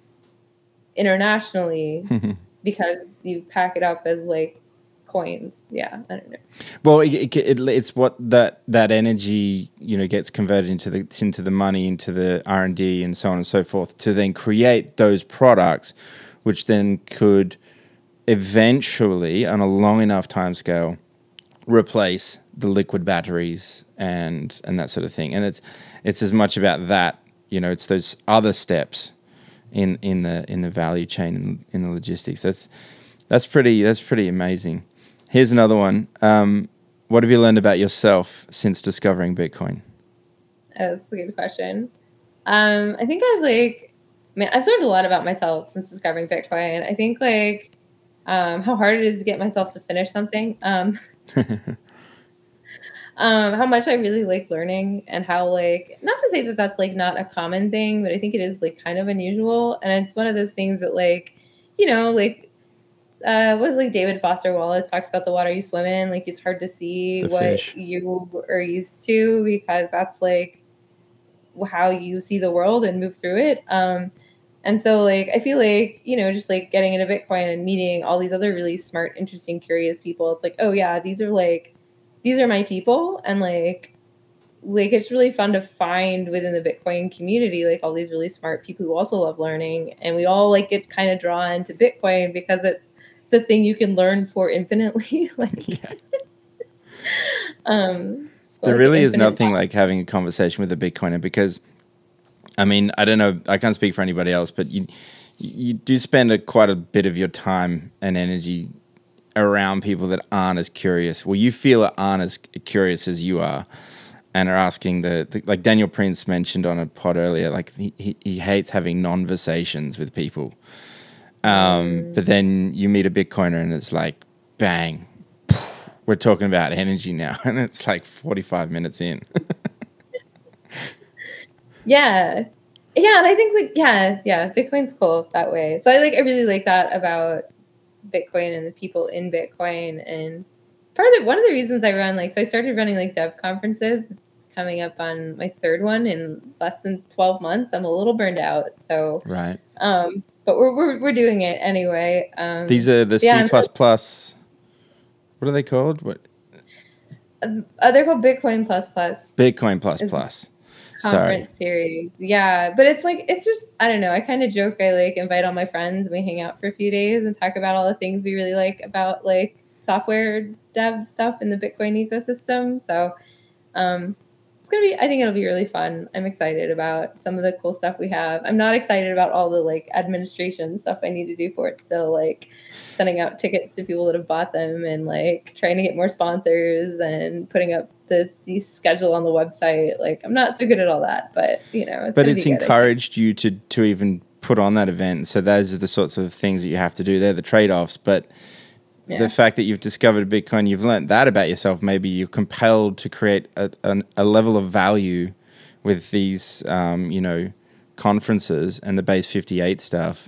internationally because you pack it up as like coins. Yeah, I don't know. Well, it, it, it's what that that energy, you know, gets converted into the into the money, into the R and D and so on and so forth, to then create those products, which then could eventually, on a long enough timescale, replace the liquid batteries and and that sort of thing. And it's it's as much about that, you know, it's those other steps in in the in the value chain in, in the logistics. That's that's pretty that's pretty amazing. Here's another one. Um, what have you learned about yourself since discovering Bitcoin? Oh, that's a good question. Um, I think I've like, man, I've learned a lot about myself since discovering Bitcoin. I think like um, how hard it is to get myself to finish something. Um, um, how much I really like learning, and how like, not to say that that's like not a common thing, but I think it is like kind of unusual. And it's one of those things that like, you know, like, Uh, was like David Foster Wallace talks about the water you swim in. Like it's hard to see The what fish. you are used to because that's like how you see the world and move through it. Um, and so like I feel like, you know, just like getting into Bitcoin and meeting all these other really smart, interesting, curious people. It's like, oh yeah, these are like these are my people, and like like it's really fun to find within the Bitcoin community like all these really smart people who also love learning, and we all like get kind of drawn to Bitcoin because it's the thing you can learn for infinitely. like, Yeah. um, There like really is infinite nothing time. like having a conversation with a Bitcoiner, because, I mean, I don't know, I can't speak for anybody else, but you you do spend a, quite a bit of your time and energy around people that aren't as curious. Well, you feel aren't as curious as you are, and are asking the, the like Daniel Prince mentioned on a pod earlier, like he, he, he hates having non-versations with people. Um, but then you meet a Bitcoiner and it's like, bang, we're talking about energy now. And it's like forty-five minutes in. Yeah. Yeah. And I think like, yeah, yeah, Bitcoin's cool that way. So I like, I really like that about Bitcoin and the people in Bitcoin. And part of the, one of the reasons I run, like, so I started running like dev conferences, coming up on my third one in less than twelve months. I'm a little burned out. So, Right. um, but we're, we're, we're doing it anyway. Um, These are the yeah, C plus plus, what are they called? What? uh, they're called Bitcoin plus plus. Bitcoin plus plus. Conference Sorry. series. Yeah. But it's like, it's just, I don't know. I kind of joke. I like invite all my friends and we hang out for a few days and talk about all the things we really like about like software dev stuff in the Bitcoin ecosystem. So, um, it's going to be, I think it'll be really fun. I'm excited about some of the cool stuff we have. I'm not excited about all the like administration stuff I need to do for it still, like sending out tickets to people that have bought them and like trying to get more sponsors and putting up this schedule on the website. Like I'm not so good at all that, but you know, it's But gonna it's be good, encouraged you to, to even put on that event. So those are the sorts of things that you have to do. They're the trade-offs. But Yeah. the fact that you've discovered Bitcoin, you've learned that about yourself, maybe you're compelled to create a, an, a level of value with these, um, you know, conferences and the Base fifty-eight stuff.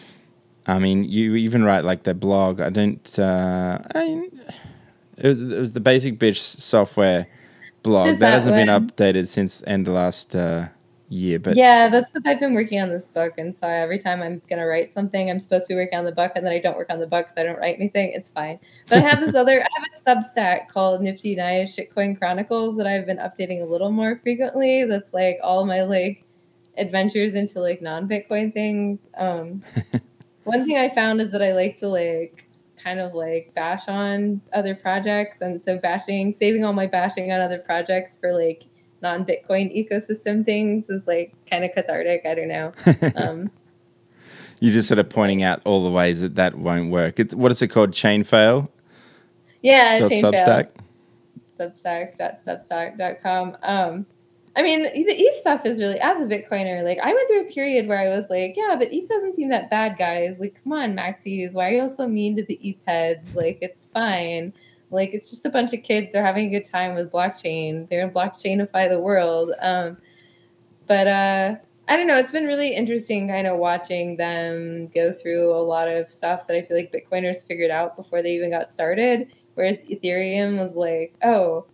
I mean, you even write like the blog. I don't, uh, I mean, it was, it was the Basic Bitch software blog. There's That that hasn't been one. updated since end of last uh, year. But Yeah, that's because I've been working on this book, and so every time I'm gonna write something, I'm supposed to be working on the book, and then I don't work on the book because I don't write anything. It's fine. But I have this other, I have a Substack called Nifty Nice Shitcoin Chronicles that I've been updating a little more frequently. That's like all my like adventures into like non-Bitcoin things. Um, one thing I found is that I like to like kind of like bash on other projects, and so bashing, saving all my bashing on other projects for like non-Bitcoin ecosystem things is like kind of cathartic. I don't know. Um, you're just sort of pointing out all the ways that that won't work. It's, what is it called? Chain fail? yeah, Dot chain Substack? fail. Substack dot substack dot com. Um, I mean, the E T H stuff is really, as a Bitcoiner, like I went through a period where I was like, yeah, but E T H doesn't seem that bad, guys. Like, come on, Maxis, why are you all so mean to the E T H heads? Like, it's fine. Like, it's just a bunch of kids. They're having a good time with blockchain. They're going to blockchainify the world. Um, but uh, I don't know. It's been really interesting kind of watching them go through a lot of stuff that I feel like Bitcoiners figured out before they even got started. Whereas Ethereum was like, oh,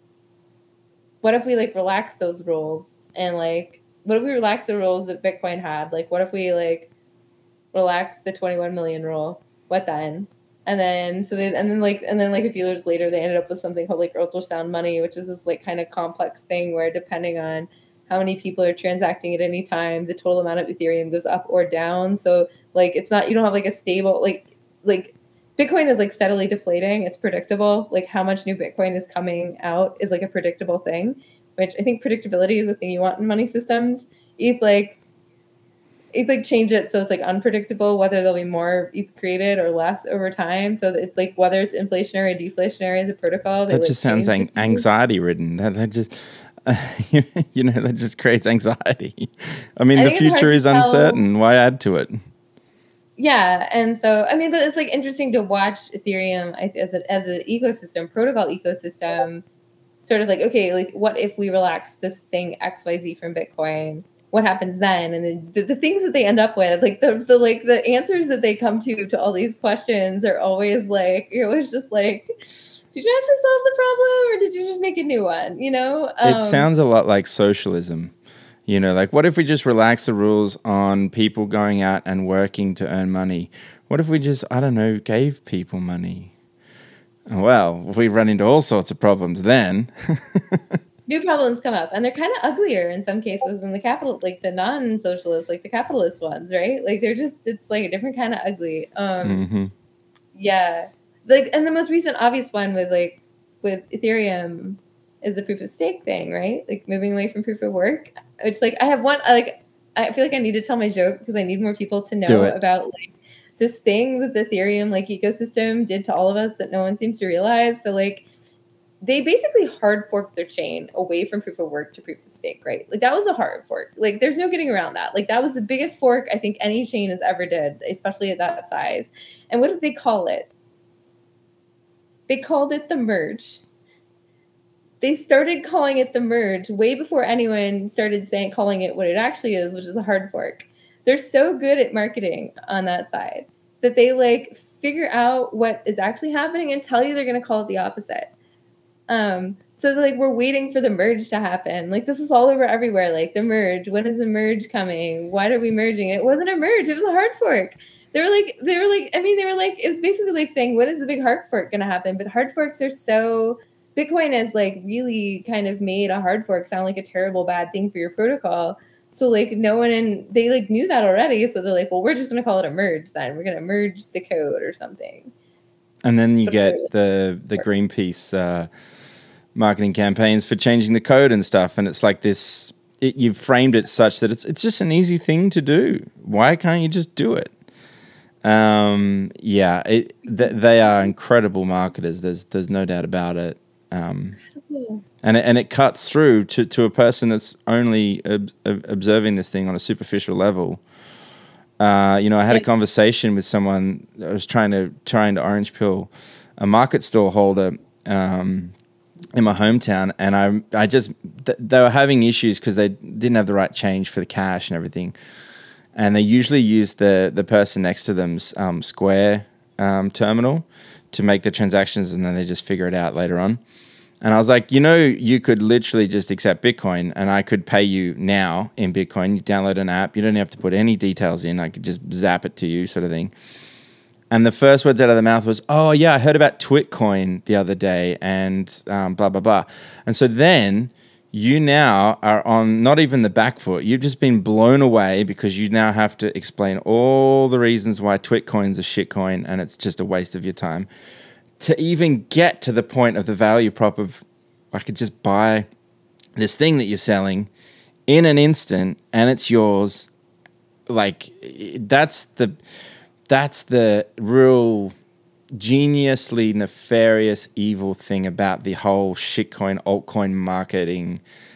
what if we like relax those rules? And like, what if we relax the rules that Bitcoin had? Like, what if we like relax the twenty-one million rule? What then? And then, so they, and then like, and then like a few years later, they ended up with something called like ultrasound money, which is this like kind of complex thing where depending on how many people are transacting at any time, the total amount of Ethereum goes up or down. So like, it's not, you don't have like a stable, like, like Bitcoin is like steadily deflating. It's predictable. Like how much new Bitcoin is coming out is like a predictable thing, which I think predictability is the thing you want in money systems. E T H like, It's like change it so it's like unpredictable whether there'll be more E T H created or less over time. So it's like whether it's inflationary or deflationary as a protocol. They That like just sounds change like anxiety ridden. That, that just, uh, you know, that just creates anxiety. I mean, I the think it's hard future to is tell. uncertain. Why add to it? Yeah, and so I mean, but it's like interesting to watch Ethereum as a, as an ecosystem, protocol ecosystem, sort of like, okay, like what if we relax this thing X Y Z from Bitcoin? What happens then? And then the, the things that they end up with, like the, the like the answers that they come to to all these questions are always like, you're always just like, did you actually solve the problem or did you just make a new one? You know, um, It sounds a lot like socialism. You know, like what if we just relax the rules on people going out and working to earn money? What if we just, I don't know, gave people money? Well, we run into all sorts of problems then. new problems come up, and they're kind of uglier in some cases than the capital, like the non-socialist, like the capitalist ones, right? Like they're just, it's like a different kind of ugly. Um, Mm-hmm. Yeah, like, and the most recent obvious one with like with Ethereum is the proof of stake thing, right? Like moving away from proof of work. Which like I have one, I, like I feel like I need to tell my joke because I need more people to Do know it. about like this thing that the Ethereum like ecosystem did to all of us that no one seems to realize. So like they basically hard forked their chain away from proof of work to proof of stake, right? Like that was a hard fork. Like there's no getting around that. Like that was the biggest fork I think any chain has ever did, especially at that size. And what did they call it? They called it the merge. They started calling it the merge way before anyone started saying calling it what it actually is, which is a hard fork. They're so good at marketing on that side that they like figure out what is actually happening and tell you they're going to call it the opposite. Um, so like we're waiting for the merge to happen. Like this is all over everywhere. Like the merge. When is the merge coming? Why are we merging? It wasn't a merge. It was a hard fork. They were like, they were like, I mean, they were like, it was basically like saying, when is the big hard fork going to happen? But hard forks are so, Bitcoin has like really kind of made a hard fork sound like a terrible bad thing for your protocol. So like no one in, they like knew that already. So they're like, well, we're just going to call it a merge then. We're going to merge the code or something. And then you But get really- the the Greenpeace uh, marketing campaigns for changing the code and stuff, and it's like this. It, you've framed it such that it's it's just an easy thing to do. Why can't you just do it? Um, yeah, it, th- they are incredible marketers. There's there's no doubt about it. Um, and it, and it cuts through to, to a person that's only ob- ob- observing this thing on a superficial level. Uh, you know, I had a conversation with someone that was trying to trying to orange pill a market store holder um, in my hometown, and I I just th- they were having issues because they didn't have the right change for the cash and everything, and they usually use the the person next to them's um, Square um, terminal to make the transactions, and then they just figure it out later on. And I was like, you know, you could literally just accept Bitcoin and I could pay you now in Bitcoin. You download an app. You don't have to put any details in. I could just zap it to you, sort of thing. And the first words out of the mouth was, oh, yeah, I heard about Twitcoin the other day and um, blah, blah, blah. And so then you now are on not even the back foot. You've just been blown away because you now have to explain all the reasons why Twitcoin's a shitcoin and it's just a waste of your time. To even get to the point of the value prop of I could just buy this thing that you're selling in an instant and it's yours. Like that's the that's the real geniusly nefarious evil thing about the whole shitcoin altcoin marketing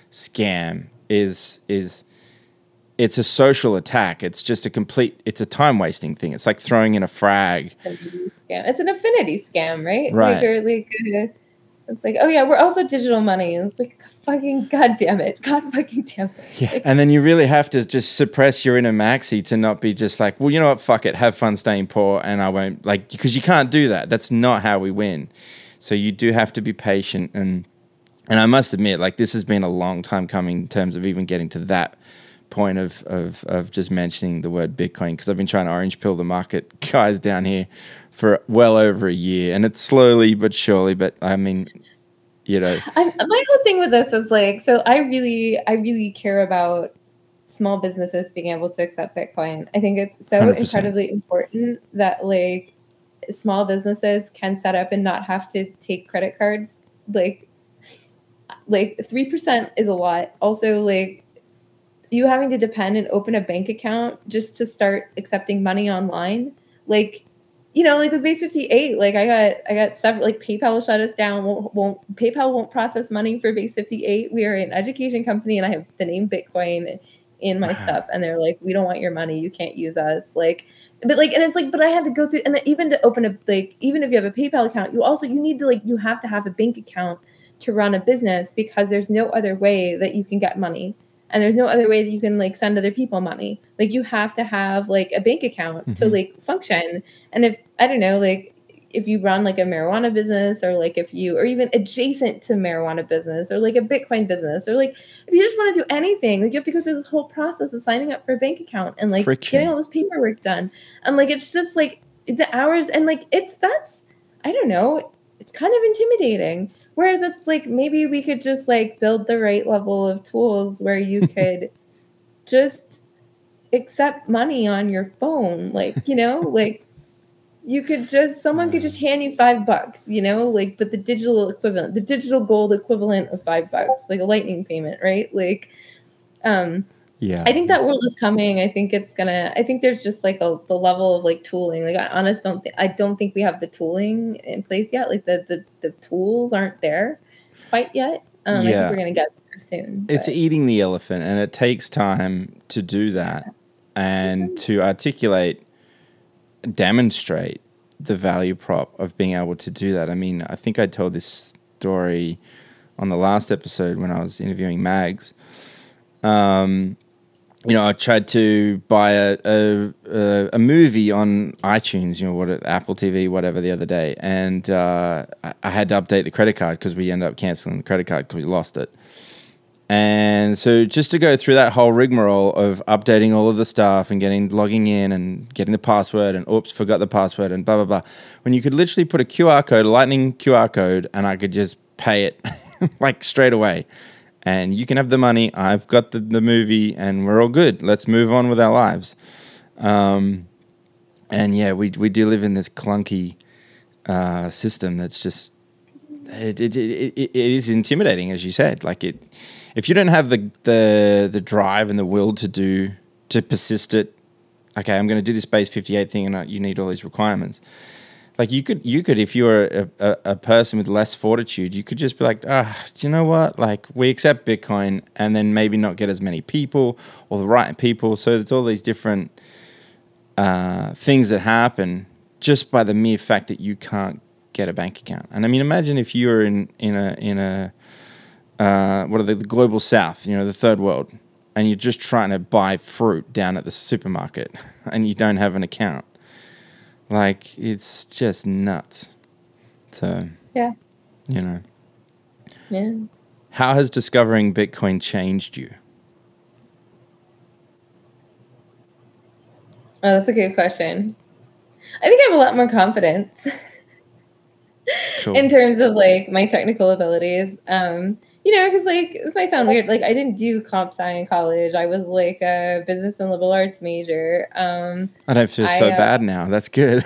scam is is it's a social attack. It's just a complete, it's a time wasting thing. It's like throwing in a frag. It's an affinity scam, right? Right. Like, or like, uh, it's like, oh yeah, we're also digital money. And it's like, fucking God damn it. God fucking damn it. Yeah. And then you really have to just suppress your inner maxi to not be just like, well, you know what? Fuck it. Have fun staying poor. And I won't like, because you can't do that. That's not how we win. So you do have to be patient. And, and I must admit, like this has been a long time coming in terms of even getting to that point of, of, of just mentioning the word Bitcoin, because I've been trying to orange pill the market guys down here for well over a year, and it's slowly but surely, but I mean, you know. I'm, my whole thing with this is like, so I really, I really care about small businesses being able to accept Bitcoin. I think it's so one hundred percent incredibly important that like small businesses can set up and not have to take credit cards. Like, like three percent is a lot. Also, like, you having to depend and open a bank account just to start accepting money online, like, you know, like with Base fifty-eight, like I got, I got several, like PayPal shut us down. Won't, won't PayPal won't process money for Base fifty-eight. We are an education company, and I have the name Bitcoin in my stuff, and they're like, we don't want your money. You can't use us. Like, but like, and it's like, but I had to go through, and even to open a like, even if you have a PayPal account, you also you need to like, you have to have a bank account to run a business because there's no other way that you can get money. And there's no other way that you can like send other people money. Like you have to have like a bank account mm-hmm. to like function. And if, I don't know, like if you run like a marijuana business or like if you, or even adjacent to marijuana business or like a Bitcoin business, or like if you just want to do anything, like you have to go through this whole process of signing up for a bank account and like Friction. getting all this paperwork done. And like, it's just like the hours and like, it's, that's, I don't know, it's kind of intimidating. Whereas it's like, maybe we could just like build the right level of tools where you could just accept money on your phone. Like, you know, like you could just, someone could just hand you five bucks, you know, like, but the digital equivalent, the digital gold equivalent of five bucks, like a lightning payment, right? Like, um, yeah, I think that world is coming. I think it's gonna, I think there's just like a, the level of like tooling. Like I honestly don't think, I don't think we have the tooling in place yet. Like the, the, the tools aren't there quite yet. Um, yeah. I think we're going to get there soon. It's but. eating the elephant, and it takes time to do that and mm-hmm. to articulate, demonstrate the value prop of being able to do that. I mean, I think I told this story on the last episode when I was interviewing Mags. Um, you know, I tried to buy a, a a movie on iTunes, you know, what Apple T V, whatever, the other day, and uh, I, I had to update the credit card because we ended up canceling the credit card because we lost it. And so, just to go through that whole rigmarole of updating all of the stuff and getting logging in and getting the password, and oops, forgot the password, and blah blah blah, when you could literally put a Q R code, a Lightning Q R code, and I could just pay it like straight away. And you can have the money, I've got the, the movie, and we're all good. Let's move on with our lives. Um, and yeah, we we do live in this clunky uh, system that's just, it it, it it it is intimidating, as you said. Like it, if you don't have the, the, the drive and the will to do, to persist it, okay, I'm going to do this Base fifty-eight thing, and you need all these requirements. Like you could, you could, if you were a, a, a person with less fortitude, you could just be like, ah, do you know what? Like we accept Bitcoin, and then maybe not get as many people or the right people. So it's all these different uh, things that happen just by the mere fact that you can't get a bank account. And I mean, imagine if you were in in a in a uh, what are they, the global south, you know, the third world, and you're just trying to buy fruit down at the supermarket, and you don't have an account. Like, it's just nuts. So Yeah. you know, Yeah. how has discovering Bitcoin changed you? Oh, that's a good question. I think I have a lot more confidence Cool. in terms of like my technical abilities. Um, you know, because like this might sound weird. Like I didn't do comp sci in college. I was like a business and liberal arts major. Um, I don't feel I, so uh, bad now. That's good.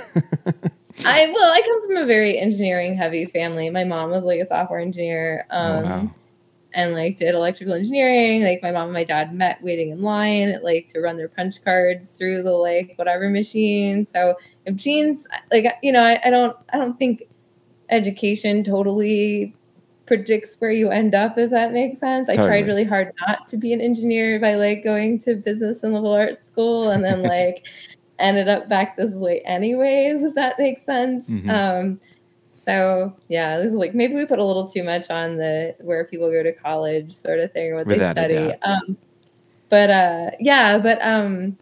I well, I come from a very engineering heavy family. My mom was like a software engineer. Um, Oh, wow. and like did electrical engineering. Like my mom and my dad met waiting in line, like to run their punch cards through the like whatever machine. So if machines, like you know, I, I don't, I don't think education totally predicts where you end up, if that makes sense. I Totally. tried really hard not to be an engineer by like going to business and liberal arts school, and then like ended up back this way anyways, if that makes sense. Mhm. Um, So yeah, it was like maybe we put a little too much on the where people go to college sort of thing, or what Without a they study. doubt. Um, but uh, yeah, but um,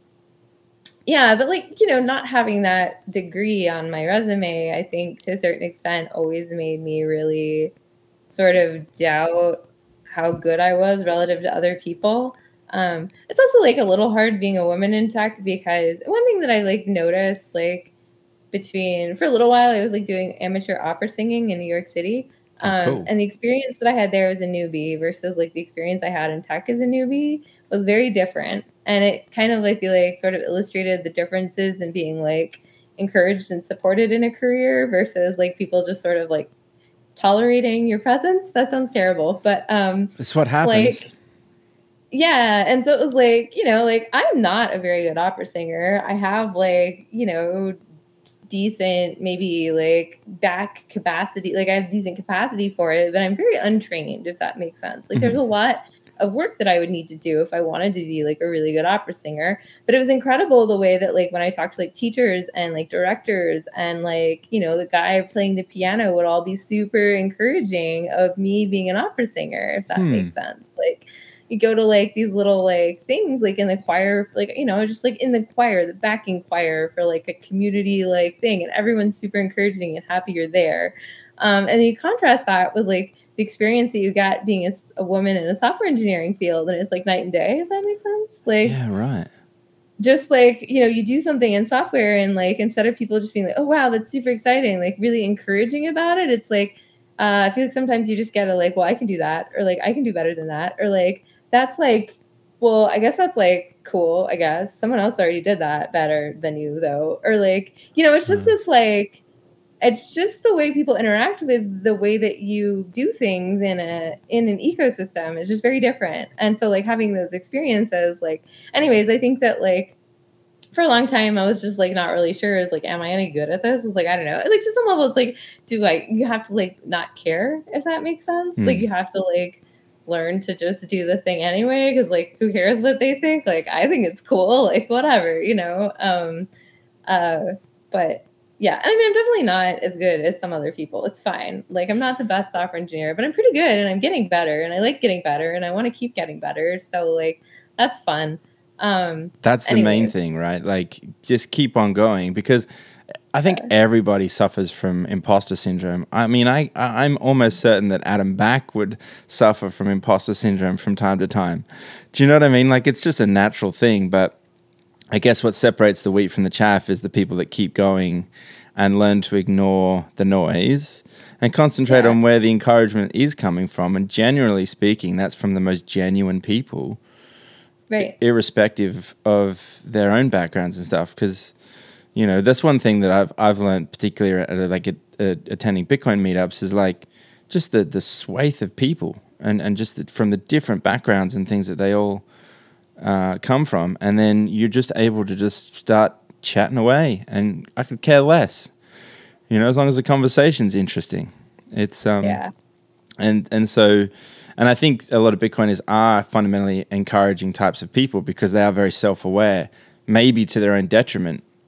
yeah, but like you know, not having that degree on my resume, I think to a certain extent, always made me really sort of doubt how good I was relative to other people. Um, it's also like a little hard being a woman in tech because one thing that I like noticed, like between for a little while I was like doing amateur opera singing in New York City. Oh, Um, cool. and the experience that I had there as a newbie versus like the experience I had in tech as a newbie was very different. And it kind of, I feel like, sort of illustrated the differences in being like encouraged and supported in a career versus like people just sort of like tolerating your presence. That sounds terrible, but um, That's what happens. like, yeah. And so it was like, you know, like I'm not a very good opera singer. I have like, you know, decent, maybe like back capacity. Like I have decent capacity for it, but I'm very untrained, if that makes sense. Like Mhm. there's a lot of work that I would need to do if I wanted to be like a really good opera singer. But it was incredible the way that like when I talked to like teachers and like directors and like, you know, the guy playing the piano would all be super encouraging of me being an opera singer, if that Hmm. makes sense. Like you go to like these little like things like in the choir, like, you know, just like in the choir, the backing choir for like a community like thing, and everyone's super encouraging and happy you're there. Um, and you contrast that with like the experience that you got being a, s- a woman in a software engineering field, and it's like night and day, if that makes sense. Like Yeah, right. just like, you know, you do something in software and like instead of people just being like, oh wow, that's super exciting, like really encouraging about it, it's like uh, I feel like sometimes you just gotta like, well, I can do that, or like I can do better than that, or like that's like, well, I guess that's like cool, I guess someone else already did that better than you though, or like, you know, it's just Mm. this like, it's just the way people interact with the way that you do things in a in an ecosystem is just very different. And so like having those experiences, like anyways, I think that like for a long time I was just like not really sure, is like, am I any good at this? It's like, I don't know, like to some level it's like, do I you have to like not care, if that makes sense. Mm. Like you have to like learn to just do the thing anyway, because like who cares what they think, like I think it's cool, like whatever, you know. um uh but yeah, I mean, I'm definitely not as good as some other people. It's fine. Like, I'm not the best software engineer, but I'm pretty good and I'm getting better and I like getting better and I want to keep getting better. So, like, that's fun. Um, That's the main anyways. thing, right? Like, just keep on going, because I think everybody suffers from imposter syndrome. I mean, I, I I'm almost certain that Adam Back would suffer from imposter syndrome from time to time. Do you know what I mean? Like, it's just a natural thing, but I guess what separates the wheat from the chaff is the people that keep going and learn to ignore the noise and concentrate Yeah. on where the encouragement is coming from. And generally speaking, that's from the most genuine people, Right. irrespective of their own backgrounds and stuff. Because, you know, that's one thing that I've I've learned, particularly at, like at, at attending Bitcoin meetups, is like just the the swathe of people and and just the, from the different backgrounds and things that they all uh, come from, and then you're just able to just start chatting away, and I could care less, you know, as long as the conversation's interesting. It's um Yeah. and and so and I think a lot of Bitcoiners are fundamentally encouraging types of people because they are very self-aware, maybe to their own detriment,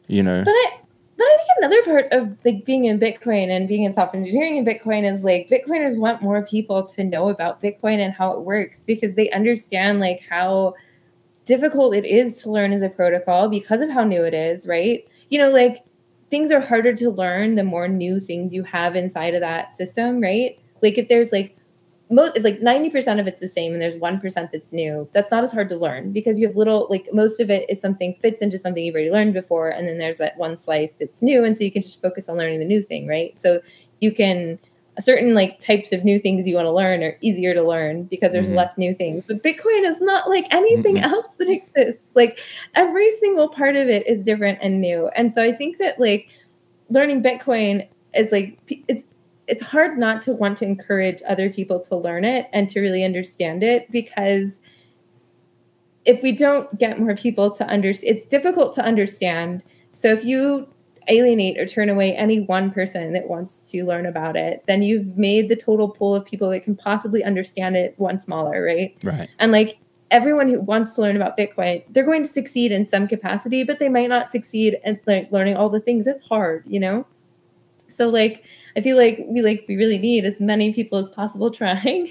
you know. But I, but I think another part of like being in Bitcoin and being in software engineering in Bitcoin is like Bitcoiners want more people to know about Bitcoin and how it works, because they understand like how difficult it is to learn as a protocol because of how new it is, right? You know, like things are harder to learn the more new things you have inside of that system, right? Like if there's like most, like ninety percent of it's the same and there's one percent that's new, that's not as hard to learn because you have little, like most of it is something fits into something you've already learned before. And then there's that one slice that's new. And so you can just focus on learning the new thing, right? So you can, certain like types of new things you want to learn are easier to learn because there's mm-hmm. less new things. But Bitcoin is not like anything mm-hmm. else that exists. Like every single part of it is different and new. And so I think that like learning Bitcoin is like, it's, it's hard not to want to encourage other people to learn it and to really understand it, because if we don't get more people to understand, it's difficult to understand. So if you alienate or turn away any one person that wants to learn about it, then you've made the total pool of people that can possibly understand it one smaller, right? Right. And like everyone who wants to learn about Bitcoin, they're going to succeed in some capacity, but they might not succeed in like learning all the things. It's hard, you know? So like, I feel like we like we really need as many people as possible trying.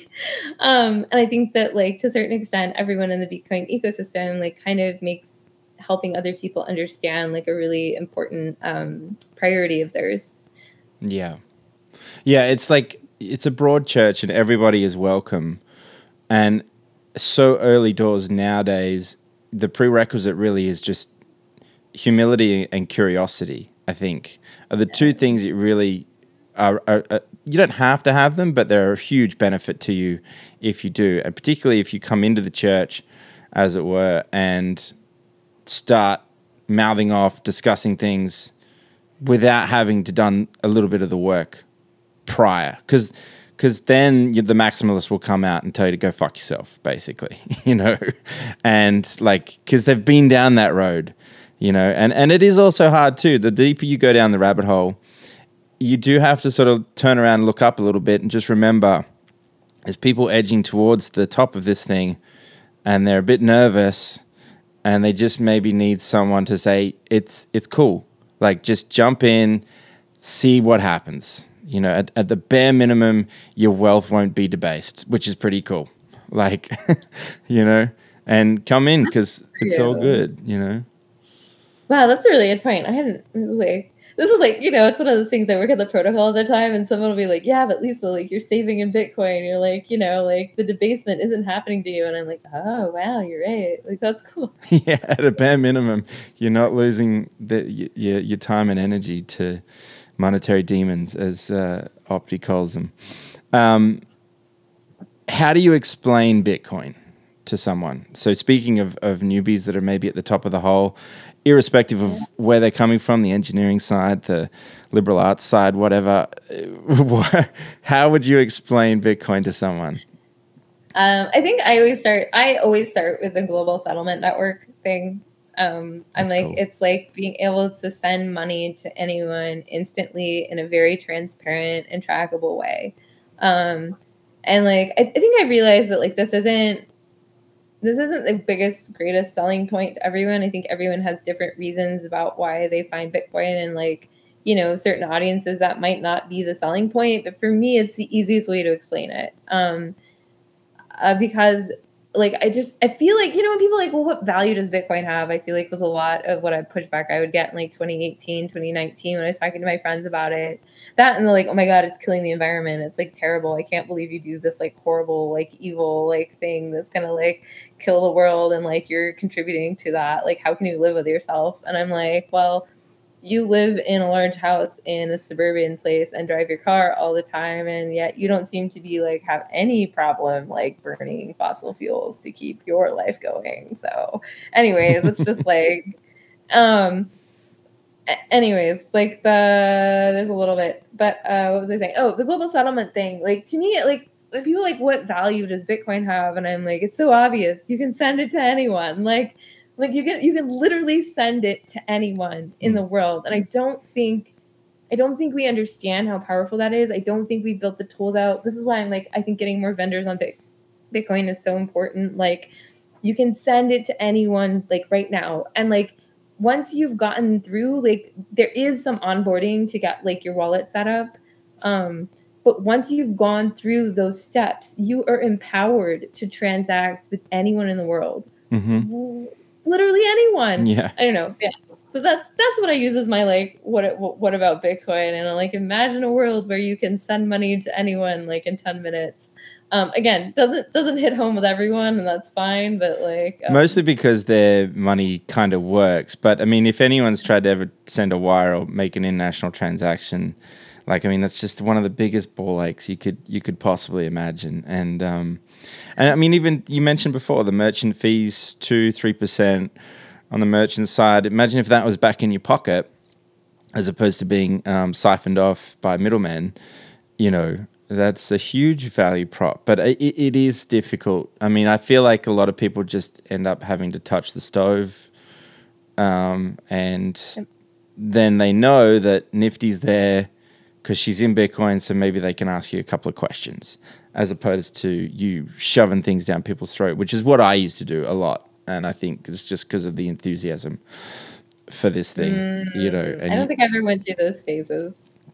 Um, and I think that like to a certain extent, everyone in the Bitcoin ecosystem like kind of makes helping other people understand like a really important um, priority of theirs. Yeah. Yeah, it's like it's a broad church and everybody is welcome. And so early doors nowadays, the prerequisite really is just humility and curiosity, I think, are the two things that really are, are, are, you don't have to have them, but they're a huge benefit to you if you do. And particularly if you come into the church, as it were, and start mouthing off, discussing things without having to done a little bit of the work prior. Because because then you, the maximalist will come out and tell you to go fuck yourself, basically, you know, and like, because they've been down that road, you know, and, and it is also hard too. The deeper you go down the rabbit hole, you do have to sort of turn around and look up a little bit and just remember there's people edging towards the top of this thing and they're a bit nervous and they just maybe need someone to say, it's it's cool. Like, just jump in, see what happens. You know, at, at the bare minimum, your wealth won't be debased, which is pretty cool. Like, you know, and come in because it's all good, you know. Wow, that's a really good point. I hadn't like this is like, you know, it's one of those things I work at the protocol all the time and someone will be like, yeah, but Lisa, like you're saving in Bitcoin. You're like, you know, like the debasement isn't happening to you. And I'm like, oh, wow, you're right. Like, that's cool. Yeah, at a bare minimum, you're not losing the, your, your time and energy to monetary demons, as uh, Opti calls them. Um, how do you explain Bitcoin to someone? So speaking of, of newbies that are maybe at the top of the hole, irrespective of where they're coming from, the engineering side, the liberal arts side, whatever, how would you explain Bitcoin to someone? Um, I think I always start, I always start with the global settlement network thing. Um, I'm That's like, cool. It's like being able to send money to anyone instantly in a very transparent and trackable way. Um, and like, I, I think I realized that like, this isn't, This isn't the biggest, greatest selling point to everyone. I think everyone has different reasons about why they find Bitcoin, and like, you know, certain audiences that might not be the selling point. But for me, it's the easiest way to explain it. Um, uh, because like, I just, I feel like, you know, when people are like, well, what value does Bitcoin have? I feel like was a lot of what I pushed back I would get in like twenty eighteen, twenty nineteen when I was talking to my friends about it. That and they're like, oh my God, it's killing the environment. It's like terrible. I can't believe you do this like horrible, like evil, like thing that's gonna like kill the world and like you're contributing to that. Like, how can you live with yourself? And I'm like, well, you live in a large house in a suburban place and drive your car all the time, and yet you don't seem to be like have any problem like burning fossil fuels to keep your life going. So anyways, it's just like um anyways, like the there's a little bit, but uh what was I saying? Oh, the global settlement thing. Like, to me, like when people are like, what value does Bitcoin have? And I'm like, it's so obvious. You can send it to anyone. Like Like you can you can literally send it to anyone in the world. And I don't think I don't think we understand how powerful that is. I don't think we've built the tools out. This is why I'm like, I think getting more vendors on Bitcoin is so important. Like, you can send it to anyone like right now. And like once you've gotten through, like there is some onboarding to get like your wallet set up. Um, but once you've gone through those steps, you are empowered to transact with anyone in the world. Mm-hmm. Literally anyone. Yeah. I don't know. Yeah. So that's that's what I use as my like what what about Bitcoin, and I like imagine a world where you can send money to anyone like in ten minutes. Um, again, doesn't doesn't hit home with everyone, and that's fine. But like um, mostly because their money kind of works. But I mean, if anyone's tried to ever send a wire or make an international transaction, like I mean, that's just one of the biggest ball aches you could you could possibly imagine. And um, and I mean, even you mentioned before the merchant fees, two three percent on the merchant side. Imagine if that was back in your pocket, as opposed to being um, siphoned off by middlemen. You know. That's a huge value prop, but it, it is difficult. I mean, I feel like a lot of people just end up having to touch the stove, um, and then they know that Nifty's there because she's in Bitcoin, so maybe they can ask you a couple of questions, as opposed to you shoving things down people's throat, which is what I used to do a lot, and I think it's just because of the enthusiasm for this thing, mm, you know. And I don't you, think I ever went through those phases.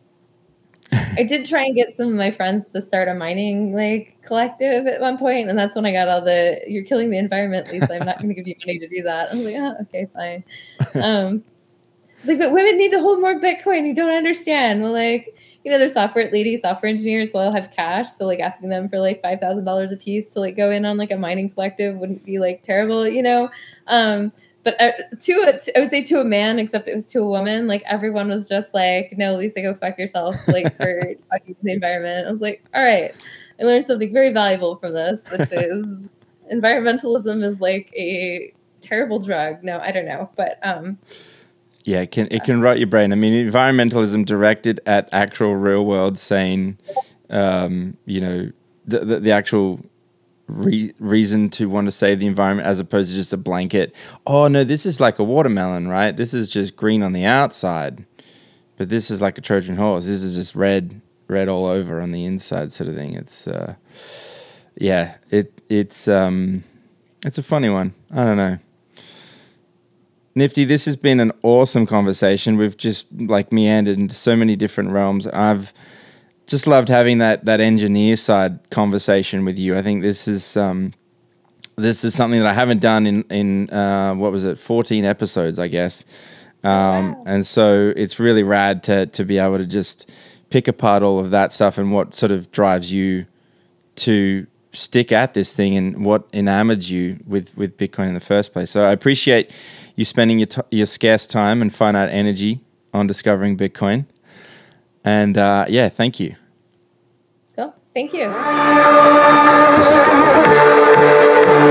I did try and get some of my friends to start a mining like collective at one point, and that's when I got all the "you're killing the environment, Lisa. I'm not going to give you money to do that." I was like, "Oh, okay, fine." Um, it's like, but women need to hold more Bitcoin. You don't understand. Well, like you know, they're software ladies, software engineers, so they'll have cash. So like asking them for like five thousand dollars a piece to like go in on like a mining collective wouldn't be like terrible, you know. Um, But uh, to a, I would say to a man, except it was to a woman, like everyone was just like, no, Lisa, go fuck yourself, like for fucking the environment. I was like, all right, I learned something very valuable from this, which is environmentalism is like a terrible drug. No, I don't know. But um, yeah, it can, it can rot your brain. I mean, environmentalism directed at actual real world sane, um, you know, the, the, the actual... Re- reason to want to save the environment as opposed to just a blanket. Oh no, this is like a watermelon, right? This is just green on the outside, but this is like a Trojan horse. This is just red, red all over on the inside, sort of thing. It's, uh, yeah, it it's um, it's a funny one. I don't know. Nifty, this has been an awesome conversation. We've just like meandered into so many different realms. I've just loved having that that engineer side conversation with you. I think this is um, this is something that I haven't done in in uh, what was it, fourteen episodes, I guess. Um, wow. And so it's really rad to to be able to just pick apart all of that stuff and what sort of drives you to stick at this thing and what enamored you with with Bitcoin in the first place. So I appreciate you spending your t- your scarce time and finite energy on discovering Bitcoin. And uh, yeah, thank you. Cool. Thank you.